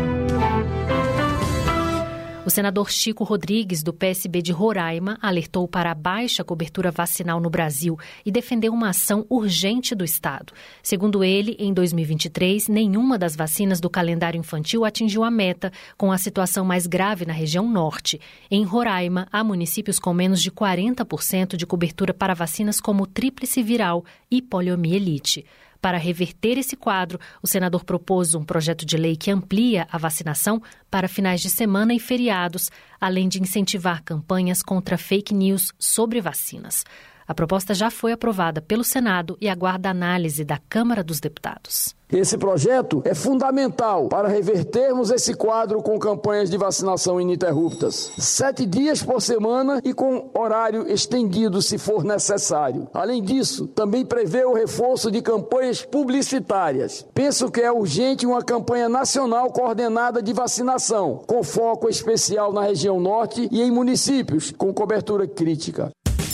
S4: O senador Chico Rodrigues, do PSB de Roraima, alertou para a baixa cobertura vacinal no Brasil e defendeu uma ação urgente do Estado. Segundo ele, em 2023, nenhuma das vacinas do calendário infantil atingiu a meta, com a situação mais grave na região norte. Em Roraima, há municípios com menos de 40% de cobertura para vacinas como tríplice viral e poliomielite. Para reverter esse quadro, o senador propôs um projeto de lei que amplia a vacinação para finais de semana e feriados, além de incentivar campanhas contra fake news sobre vacinas. A proposta já foi aprovada pelo Senado e aguarda análise da Câmara dos Deputados.
S2: Esse projeto é fundamental para revertermos esse quadro com campanhas de vacinação ininterruptas. 7 dias por semana e com horário estendido se for necessário. Além disso, também prevê o reforço de campanhas publicitárias. Penso que é urgente uma campanha nacional coordenada de vacinação, com foco especial na região norte e em municípios com cobertura crítica.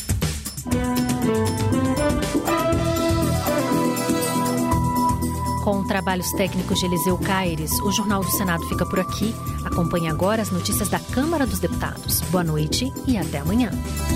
S4: Com trabalhos técnicos de Eliseu Caires, o Jornal do Senado fica por aqui. Acompanhe agora as notícias da Câmara dos Deputados. Boa noite e até amanhã.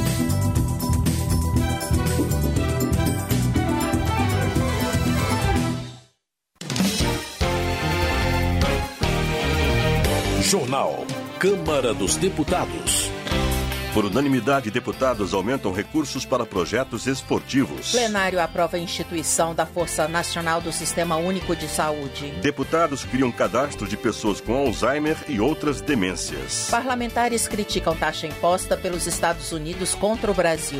S3: Jornal Câmara dos Deputados. Por unanimidade, deputados aumentam recursos para projetos esportivos.
S14: Plenário aprova a instituição da Força Nacional do Sistema Único de Saúde.
S3: Deputados criam cadastro de pessoas com Alzheimer e outras demências.
S14: Parlamentares criticam taxa imposta pelos Estados Unidos contra o Brasil.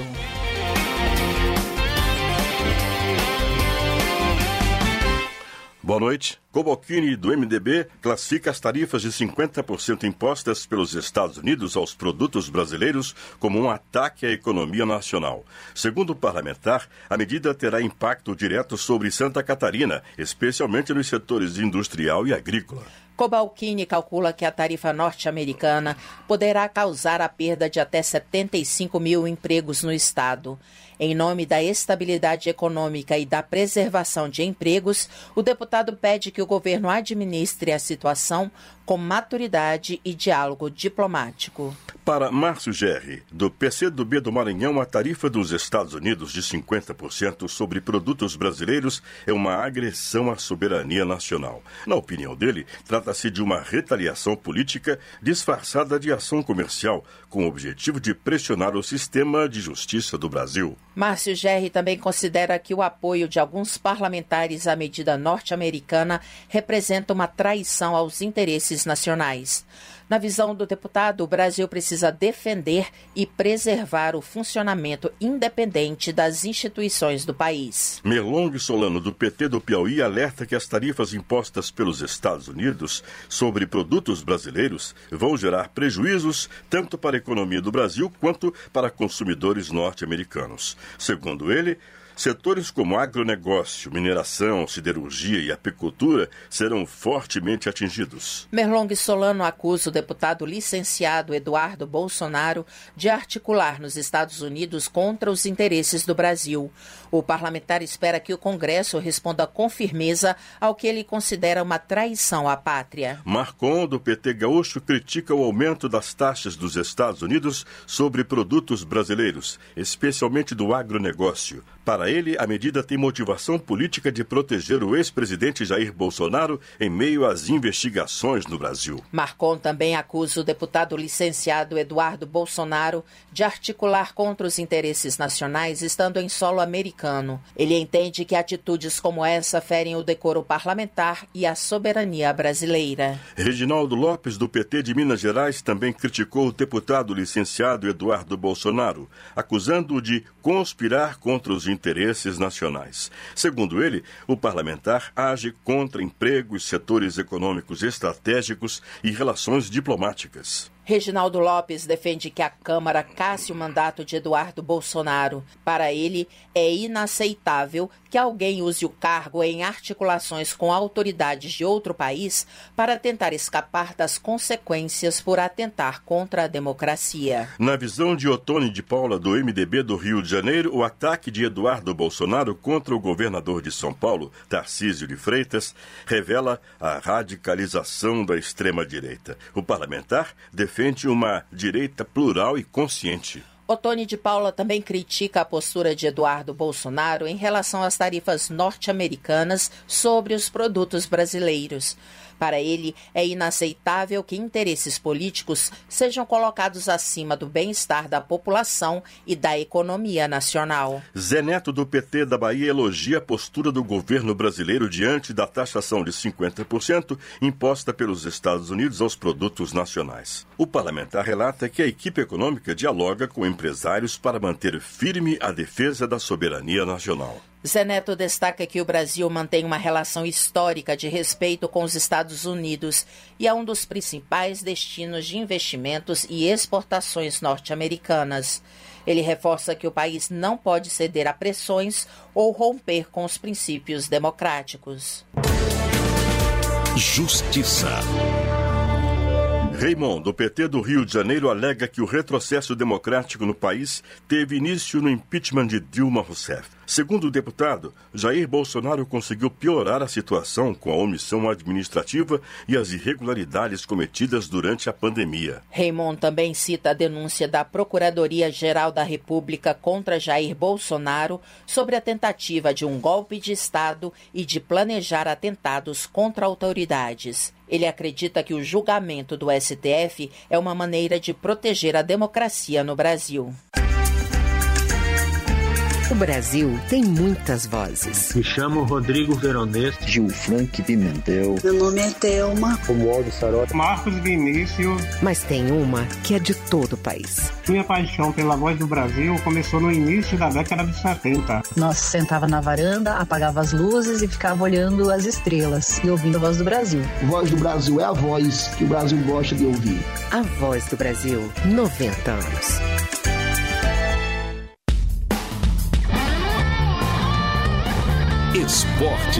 S3: Boa noite. Cobalcini, do MDB, classifica as tarifas de 50% impostas pelos Estados Unidos aos produtos brasileiros como um ataque à economia nacional. Segundo o parlamentar, a medida terá impacto direto sobre Santa Catarina, especialmente nos setores industrial e agrícola.
S14: Cobalcini calcula que a tarifa norte-americana poderá causar a perda de até 75 mil empregos no estado. Em nome da estabilidade econômica e da preservação de empregos, o deputado pede que o governo administre a situação com maturidade e diálogo diplomático.
S3: Para Márcio Gerri, do PCdoB do Maranhão, a tarifa dos Estados Unidos de 50% sobre produtos brasileiros é uma agressão à soberania nacional. Na opinião dele, trata-se de uma retaliação política disfarçada de ação comercial, com o objetivo de pressionar o sistema de justiça do Brasil.
S14: Márcio Gerri também considera que o apoio de alguns parlamentares à medida norte-americana representa uma traição aos interesses nacionais. Na visão do deputado, o Brasil precisa defender e preservar o funcionamento independente das instituições do país.
S3: Merlong Solano, do PT do Piauí, alerta que as tarifas impostas pelos Estados Unidos sobre produtos brasileiros vão gerar prejuízos tanto para a economia do Brasil quanto para consumidores norte-americanos. Segundo ele, setores como agronegócio, mineração, siderurgia e apicultura serão fortemente atingidos.
S14: Merlong Solano acusa o deputado licenciado Eduardo Bolsonaro de articular nos Estados Unidos contra os interesses do Brasil. O parlamentar espera que o Congresso responda com firmeza ao que ele considera uma traição à pátria.
S3: Marcon, do PT gaúcho, critica o aumento das taxas dos Estados Unidos sobre produtos brasileiros, especialmente do agronegócio. Para ele, a medida tem motivação política de proteger o ex-presidente Jair Bolsonaro em meio às investigações no Brasil.
S14: Marcon também acusa o deputado licenciado Eduardo Bolsonaro de articular contra os interesses nacionais estando em solo americano. Ele entende que atitudes como essa ferem o decoro parlamentar e a soberania brasileira.
S3: Reginaldo Lopes, do PT de Minas Gerais, também criticou o deputado licenciado Eduardo Bolsonaro, acusando-o de conspirar contra os interesses nacionais. Segundo ele, o parlamentar age contra empregos, setores econômicos estratégicos e relações diplomáticas.
S14: Reginaldo Lopes defende que a Câmara casse o mandato de Eduardo Bolsonaro. Para ele, é inaceitável que alguém use o cargo em articulações com autoridades de outro país para tentar escapar das consequências por atentar contra a democracia.
S3: Na visão de Ottoni de Paula, do MDB do Rio de Janeiro, o ataque de Eduardo Bolsonaro contra o governador de São Paulo, Tarcísio de Freitas, revela a radicalização da extrema-direita. O parlamentar defende uma direita plural e consciente.
S14: Ottoni de Paula também critica a postura de Eduardo Bolsonaro em relação às tarifas norte-americanas sobre os produtos brasileiros. Para ele, é inaceitável que interesses políticos sejam colocados acima do bem-estar da população e da economia nacional.
S3: Zé Neto, do PT da Bahia, elogia a postura do governo brasileiro diante da taxação de 50% imposta pelos Estados Unidos aos produtos nacionais. O parlamentar relata que a equipe econômica dialoga com empresários para manter firme a defesa da soberania nacional.
S14: Zé Neto destaca que o Brasil mantém uma relação histórica de respeito com os Estados Unidos e é um dos principais destinos de investimentos e exportações norte-americanas. Ele reforça que o país não pode ceder a pressões ou romper com os princípios democráticos.
S17: Justiça.
S3: Raymond, do PT do Rio de Janeiro, alega que o retrocesso democrático no país teve início no impeachment de Dilma Rousseff. Segundo o deputado, Jair Bolsonaro conseguiu piorar a situação com a omissão administrativa e as irregularidades cometidas durante a pandemia.
S14: Raymond também cita a denúncia da Procuradoria-Geral da República contra Jair Bolsonaro sobre a tentativa de um golpe de Estado e de planejar atentados contra autoridades. Ele acredita que o julgamento do STF é uma maneira de proteger a democracia no Brasil.
S15: O Brasil tem muitas vozes.
S16: Me chamo Rodrigo Veronês.
S19: Gil Frank Pimentel.
S20: Meu nome é Thelma.
S16: Romualdo Sarota.
S21: Marcos Vinícius.
S15: Mas tem uma que é de todo o país.
S21: Minha paixão pela Voz do Brasil começou no início da década de 70.
S22: Nós sentava na varanda, apagava as luzes e ficava olhando as estrelas e ouvindo a Voz do Brasil.
S23: Voz do Brasil é a voz que o Brasil gosta de ouvir.
S15: A Voz do Brasil, 90 anos.
S17: Esporte.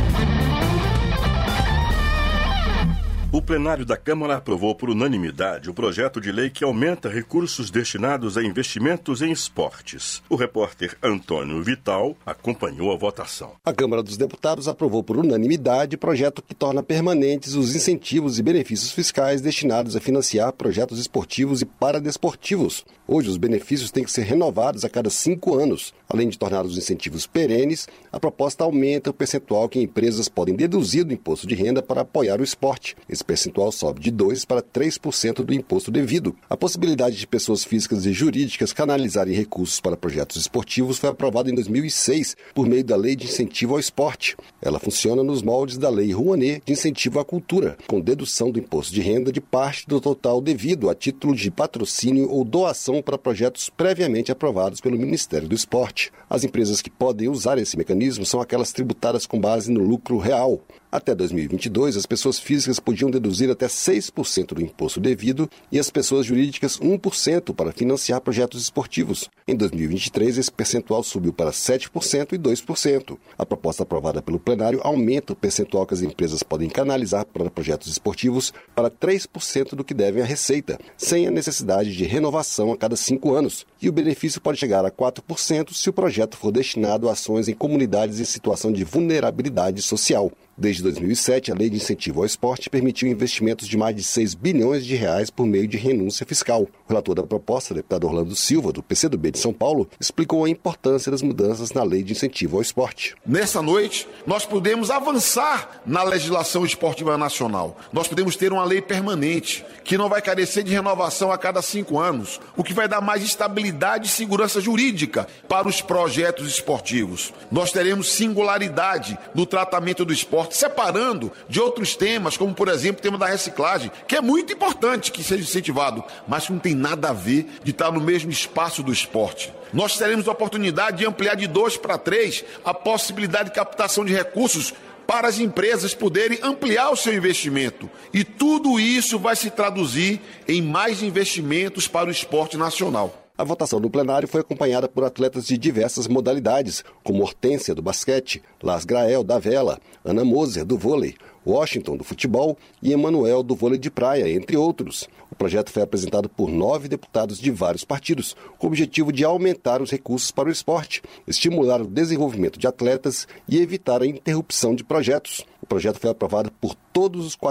S3: O plenário da Câmara aprovou por unanimidade o projeto de lei que aumenta recursos destinados a investimentos em esportes. O repórter Antônio Vital acompanhou a votação.
S24: A Câmara dos Deputados aprovou por unanimidade o projeto que torna permanentes os incentivos e benefícios fiscais destinados a financiar projetos esportivos e paradesportivos. Hoje, os benefícios têm que ser renovados a cada 5 anos. Além de tornar os incentivos perenes, a proposta aumenta o percentual que empresas podem deduzir do imposto de renda para apoiar o esporte. Esse percentual sobe de 2% para 3% do imposto devido. A possibilidade de pessoas físicas e jurídicas canalizarem recursos para projetos esportivos foi aprovada em 2006 por meio da Lei de Incentivo ao Esporte. Ela funciona nos moldes da Lei Rouanet de Incentivo à Cultura, com dedução do imposto de renda de parte do total devido a título de patrocínio ou doação para projetos previamente aprovados pelo Ministério do Esporte. As empresas que podem usar esse mecanismo são aquelas tributadas com base no lucro real. Até 2022, as pessoas físicas podiam deduzir até 6% do imposto devido e as pessoas jurídicas 1% para financiar projetos esportivos. Em 2023, esse percentual subiu para 7% e 2%. A proposta aprovada pelo plenário aumenta o percentual que as empresas podem canalizar para projetos esportivos para 3% do que devem à Receita, sem a necessidade de renovação a cada 5 anos. E o benefício pode chegar a 4% se o projeto for destinado a ações em comunidades em situação de vulnerabilidade social. Desde 2007, a Lei de Incentivo ao Esporte permitiu investimentos de mais de 6 bilhões de reais por meio de renúncia fiscal. O relator da proposta, o deputado Orlando Silva, do PCdoB de São Paulo, explicou a importância das mudanças na Lei de Incentivo ao Esporte.
S29: Nessa noite, nós podemos avançar na legislação esportiva nacional. Nós podemos ter uma lei permanente, que não vai carecer de renovação a cada 5 anos, o que vai dar mais estabilidade e segurança jurídica para os projetos esportivos. Nós teremos singularidade no tratamento do esporte, separando de outros temas, como, por exemplo, o tema da reciclagem, que é muito importante que seja incentivado, mas que não tem nada a ver de estar no mesmo espaço do esporte. Nós teremos a oportunidade de ampliar de 2 para 3 a possibilidade de captação de recursos para as empresas poderem ampliar o seu investimento. E tudo isso vai se traduzir em mais investimentos para o esporte nacional.
S24: A votação no plenário foi acompanhada por atletas de diversas modalidades, como Hortência, do basquete, Las Grael, da vela, Ana Moser, do vôlei, Washington, do futebol e Emanuel, do vôlei de praia, entre outros. O projeto foi apresentado por 9 deputados de vários partidos, com o objetivo de aumentar os recursos para o esporte, estimular o desenvolvimento de atletas e evitar a interrupção de projetos. O projeto foi aprovado por todos os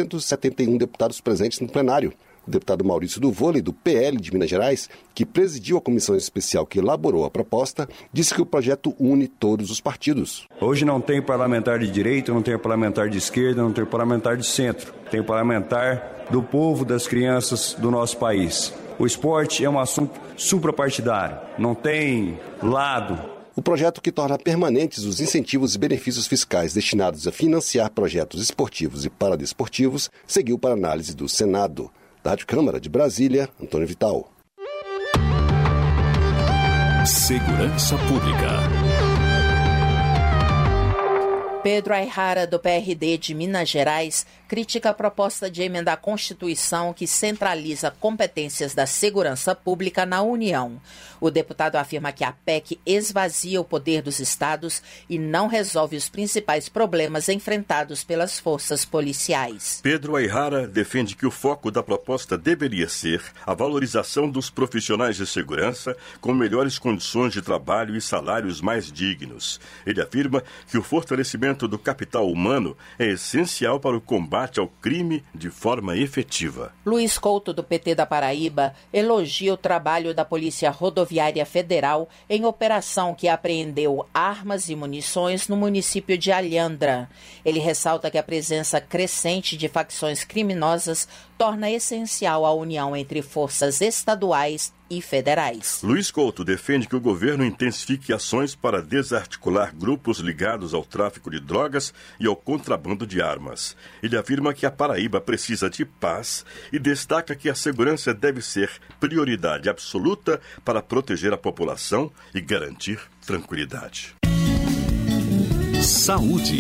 S24: 471 deputados presentes no plenário. O deputado Maurício do Vôlei, do PL de Minas Gerais, que presidiu a comissão especial que elaborou a proposta, disse que o projeto une todos os partidos.
S30: Hoje não tem parlamentar de direita, não tem parlamentar de esquerda, não tem parlamentar de centro. Tem parlamentar do povo, das crianças do nosso país. O esporte é um assunto suprapartidário, não tem lado.
S24: O projeto que torna permanentes os incentivos e benefícios fiscais destinados a financiar projetos esportivos e paradesportivos seguiu para análise do Senado. Da Rádio Câmara de Brasília, Antônio Vital.
S1: Segurança Pública.
S14: Pedro Ayrara, do PRD de Minas Gerais, critica a proposta de emenda à Constituição que centraliza competências da segurança pública na União. O deputado afirma que a PEC esvazia o poder dos estados e não resolve os principais problemas enfrentados pelas forças policiais.
S3: Pedro Ayrara defende que o foco da proposta deveria ser a valorização dos profissionais de segurança com melhores condições de trabalho e salários mais dignos. Ele afirma que o fortalecimento do capital humano é essencial para o combate ao crime de forma efetiva.
S14: Luiz Couto, do PT da Paraíba, elogia o trabalho da Polícia Rodoviária Federal em operação que apreendeu armas e munições no município de Alhandra. Ele ressalta que a presença crescente de facções criminosas torna essencial a união entre forças estaduais e federais.
S3: Luiz Couto defende que o governo intensifique ações para desarticular grupos ligados ao tráfico de drogas e ao contrabando de armas. Ele afirma que a Paraíba precisa de paz e destaca que a segurança deve ser prioridade absoluta para proteger a população e garantir tranquilidade.
S1: Saúde.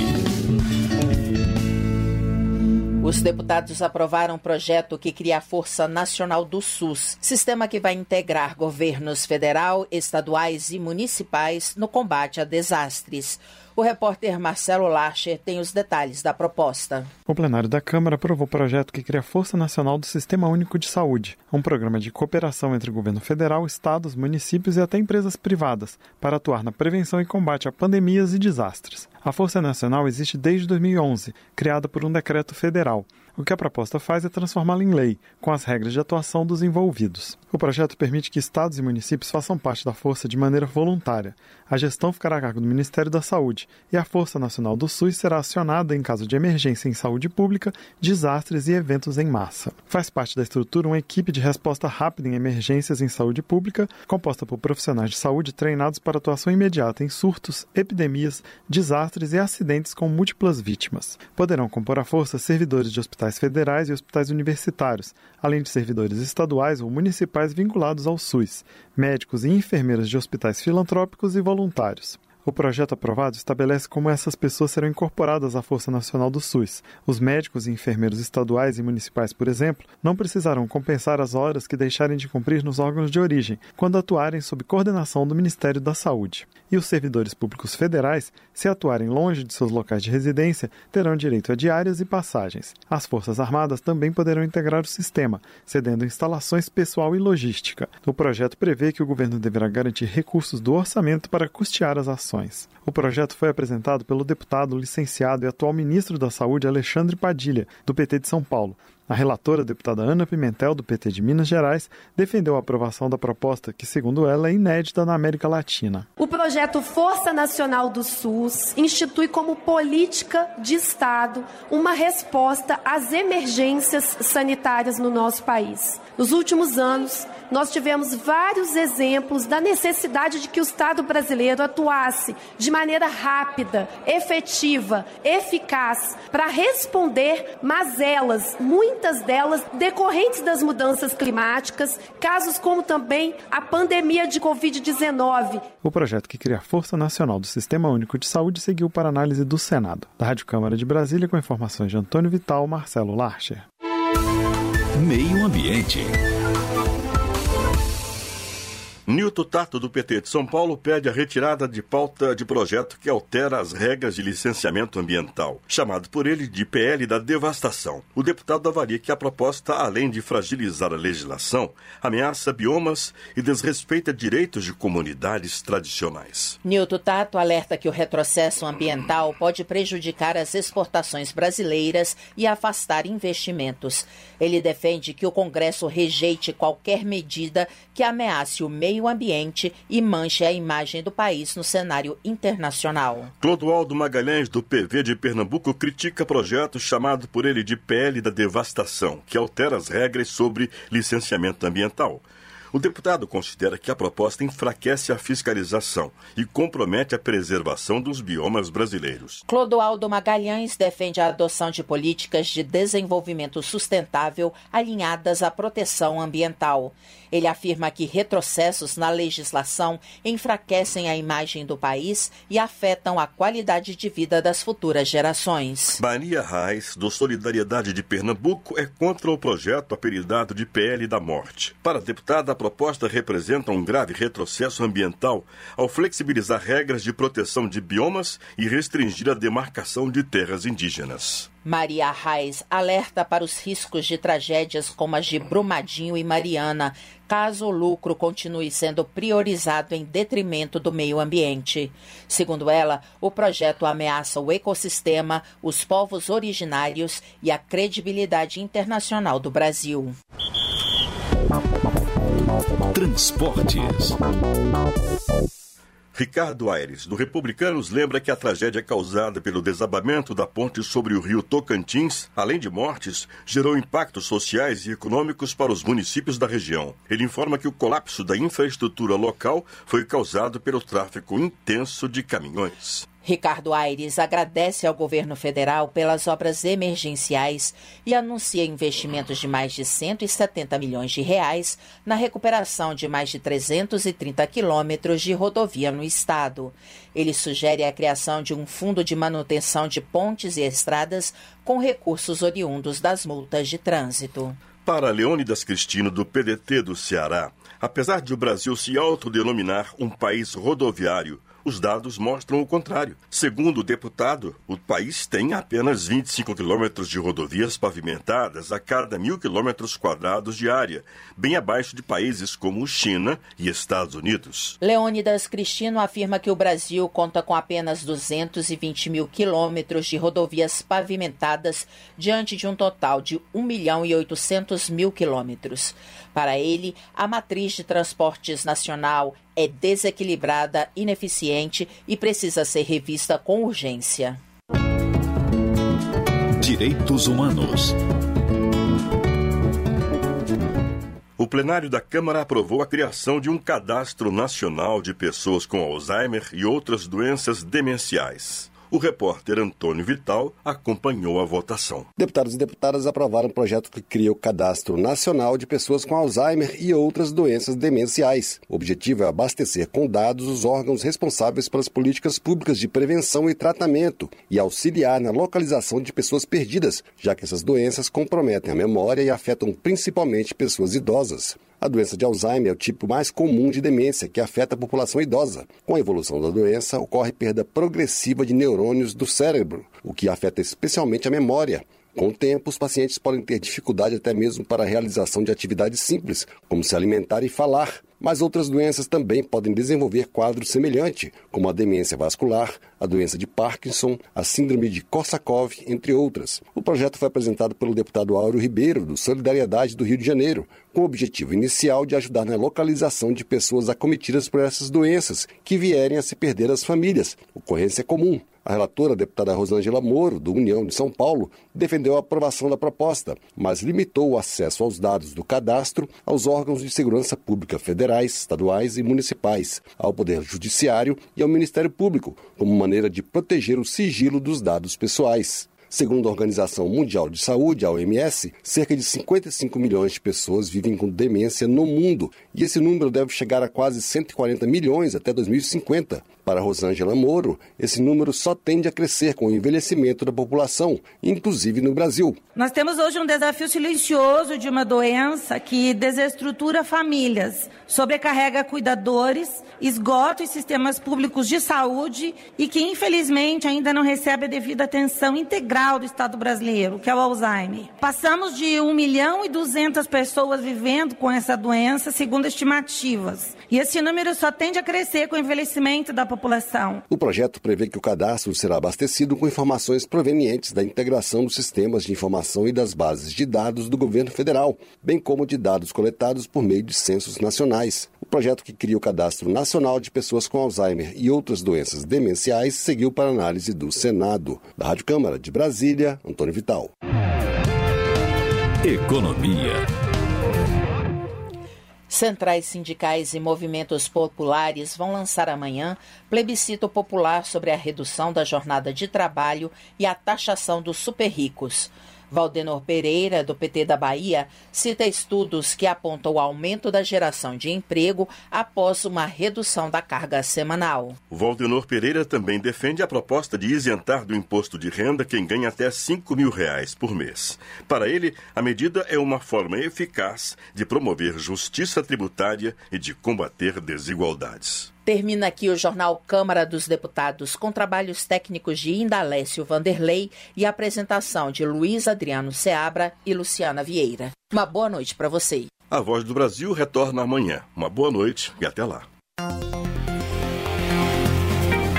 S14: Os deputados aprovaram um projeto que cria a Força Nacional do SUS, sistema que vai integrar governos federal, estaduais e municipais no combate a desastres. O repórter Marcelo Larcher tem os detalhes da proposta.
S5: O plenário da Câmara aprovou o projeto que cria a Força Nacional do Sistema Único de Saúde, um programa de cooperação entre o governo federal, estados, municípios e até empresas privadas, para atuar na prevenção e combate a pandemias e desastres. A Força Nacional existe desde 2011, criada por um decreto federal. O que a proposta faz é transformá-la em lei, com as regras de atuação dos envolvidos. O projeto permite que estados e municípios façam parte da força de maneira voluntária. A gestão ficará a cargo do Ministério da Saúde e a Força Nacional do SUS será acionada em caso de emergência em saúde pública, desastres e eventos em massa. Faz parte da estrutura uma equipe de resposta rápida em emergências em saúde pública, composta por profissionais de saúde treinados para atuação imediata em surtos, epidemias, desastres e acidentes com múltiplas vítimas. Poderão compor a força servidores de hospitais federais e hospitais universitários, além de servidores estaduais ou municipais vinculados ao SUS, médicos e enfermeiras de hospitais filantrópicos e voluntários. O projeto aprovado estabelece como essas pessoas serão incorporadas à Força Nacional do SUS. Os médicos e enfermeiros estaduais e municipais, por exemplo, não precisarão compensar as horas que deixarem de cumprir nos órgãos de origem, quando atuarem sob coordenação do Ministério da Saúde. E os servidores públicos federais, se atuarem longe de seus locais de residência, terão direito a diárias e passagens. As Forças Armadas também poderão integrar o sistema, cedendo instalações, pessoal e logística. O projeto prevê que o governo deverá garantir recursos do orçamento para custear as ações. O projeto foi apresentado pelo deputado, licenciado e atual ministro da Saúde Alexandre Padilha, do PT de São Paulo. A relatora, a deputada Ana Pimentel, do PT de Minas Gerais, defendeu a aprovação da proposta, que, segundo ela, é inédita na América Latina.
S6: O projeto Força Nacional do SUS institui como política de Estado uma resposta às emergências sanitárias no nosso país. Nos últimos anos, nós tivemos vários exemplos da necessidade de que o Estado brasileiro atuasse de maneira rápida, efetiva, eficaz, para responder mazelas, muitas delas decorrentes das mudanças climáticas, casos como também a pandemia de Covid-19.
S5: O projeto que cria a Força Nacional do Sistema Único de Saúde seguiu para análise do Senado. Da Rádio Câmara de Brasília, com informações de Antônio Vital, Marcelo Larcher.
S1: Meio Ambiente.
S3: Nilton Tato, do PT de São Paulo, pede a retirada de pauta de projeto que altera as regras de licenciamento ambiental, chamado por ele de PL da devastação. O deputado avalia que a proposta, além de fragilizar a legislação, ameaça biomas e desrespeita direitos de comunidades tradicionais.
S14: Nilton Tato alerta que o retrocesso ambiental pode prejudicar as exportações brasileiras e afastar investimentos. Ele defende que o Congresso rejeite qualquer medida que ameace o meio ambiente e manche a imagem do país no cenário internacional.
S3: Clodoaldo Magalhães, do PV de Pernambuco, critica projeto chamado por ele de PL da devastação, que altera as regras sobre licenciamento ambiental. O deputado considera que a proposta enfraquece a fiscalização e compromete a preservação dos biomas brasileiros.
S14: Clodoaldo Magalhães defende a adoção de políticas de desenvolvimento sustentável alinhadas à proteção ambiental. Ele afirma que retrocessos na legislação enfraquecem a imagem do país e afetam a qualidade de vida das futuras gerações.
S3: Maria Reis, do Solidariedade de Pernambuco, é contra o projeto apelidado de PL da Morte. Para a deputada, a proposta representa um grave retrocesso ambiental ao flexibilizar regras de proteção de biomas e restringir a demarcação de terras indígenas.
S14: Maria Reis alerta para os riscos de tragédias como as de Brumadinho e Mariana, caso o lucro continue sendo priorizado em detrimento do meio ambiente. Segundo ela, o projeto ameaça o ecossistema, os povos originários e a credibilidade internacional do Brasil.
S1: Transportes.
S3: Ricardo Aires, do Republicanos, lembra que a tragédia causada pelo desabamento da ponte sobre o rio Tocantins, além de mortes, gerou impactos sociais e econômicos para os municípios da região. Ele informa que o colapso da infraestrutura local foi causado pelo tráfego intenso de caminhões.
S14: Ricardo Aires agradece ao governo federal pelas obras emergenciais e anuncia investimentos de mais de 170 milhões de reais na recuperação de mais de 330 quilômetros de rodovia no estado. Ele sugere a criação de um fundo de manutenção de pontes e estradas com recursos oriundos das multas de trânsito.
S3: Para Leônidas Cristino, do PDT do Ceará, apesar de o Brasil se autodenominar um país rodoviário, os dados mostram o contrário. Segundo o deputado, o país tem apenas 25 quilômetros de rodovias pavimentadas a cada 1.000 quilômetros quadrados de área, bem abaixo de países como China e Estados Unidos.
S14: Leônidas Cristino afirma que o Brasil conta com apenas 220 mil quilômetros de rodovias pavimentadas diante de um total de 1.800.000 quilômetros. Para ele, a matriz de transportes nacional é desequilibrada, ineficiente e precisa ser revista com urgência.
S1: Direitos Humanos.
S3: O plenário da Câmara aprovou a criação de um cadastro nacional de pessoas com Alzheimer e outras doenças demenciais. O repórter Antônio Vital acompanhou a votação.
S24: Deputados e deputadas aprovaram um projeto que cria o Cadastro Nacional de Pessoas com Alzheimer e outras doenças demenciais. O objetivo é abastecer com dados os órgãos responsáveis pelas políticas públicas de prevenção e tratamento e auxiliar na localização de pessoas perdidas, já que essas doenças comprometem a memória e afetam principalmente pessoas idosas. A doença de Alzheimer é o tipo mais comum de demência que afeta a população idosa. Com a evolução da doença, ocorre perda progressiva de neurônios do cérebro, o que afeta especialmente a memória. Com o tempo, os pacientes podem ter dificuldade até mesmo para a realização de atividades simples, como se alimentar e falar. Mas outras doenças também podem desenvolver quadro semelhante, como a demência vascular, a doença de Parkinson, a síndrome de Korsakoff, entre outras. O projeto foi apresentado pelo deputado Áureo Ribeiro, do Solidariedade do Rio de Janeiro, com o objetivo inicial de ajudar na localização de pessoas acometidas por essas doenças que vierem a se perder as famílias. Ocorrência comum. A relatora, a deputada Rosângela Moro, do União de São Paulo, defendeu a aprovação da proposta, mas limitou o acesso aos dados do cadastro aos órgãos de segurança pública federais, estaduais e municipais, ao Poder Judiciário e ao Ministério Público, como maneira de proteger o sigilo dos dados pessoais. Segundo a Organização Mundial de Saúde, a OMS, cerca de 55 milhões de pessoas vivem com demência no mundo, e esse número deve chegar a quase 140 milhões até 2050. Para Rosângela Moro, esse número só tende a crescer com o envelhecimento da população, inclusive no Brasil.
S7: Nós temos hoje um desafio silencioso de uma doença que desestrutura famílias, sobrecarrega cuidadores, esgota os sistemas públicos de saúde e que, infelizmente, ainda não recebe a devida atenção integral do Estado brasileiro, que é o Alzheimer. Passamos de 1.200.000 pessoas vivendo com essa doença, segundo estimativas. E esse número só tende a crescer com o envelhecimento da população.
S24: O projeto prevê que o cadastro será abastecido com informações provenientes da integração dos sistemas de informação e das bases de dados do governo federal, bem como de dados coletados por meio de censos nacionais. O projeto que cria o Cadastro Nacional de Pessoas com Alzheimer e outras doenças demenciais seguiu para análise do Senado. Da Rádio Câmara de Brasília, Antônio Vital.
S1: Economia.
S14: Centrais sindicais e movimentos populares vão lançar amanhã plebiscito popular sobre a redução da jornada de trabalho e a taxação dos super-ricos. Valdenor Pereira, do PT da Bahia, cita estudos que apontam o aumento da geração de emprego após uma redução da carga semanal.
S3: Valdenor Pereira também defende a proposta de isentar do imposto de renda quem ganha até R$5.000 por mês. Para ele, a medida é uma forma eficaz de promover justiça tributária e de combater desigualdades.
S14: Termina aqui o jornal Câmara dos Deputados, com trabalhos técnicos de Indalécio Vanderlei e apresentação de Luiz Adriano Seabra e Luciana Vieira. Uma boa noite para você.
S3: A Voz do Brasil retorna amanhã. Uma boa noite e até lá.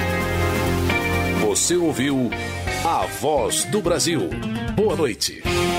S1: Você ouviu A Voz do Brasil. Boa noite.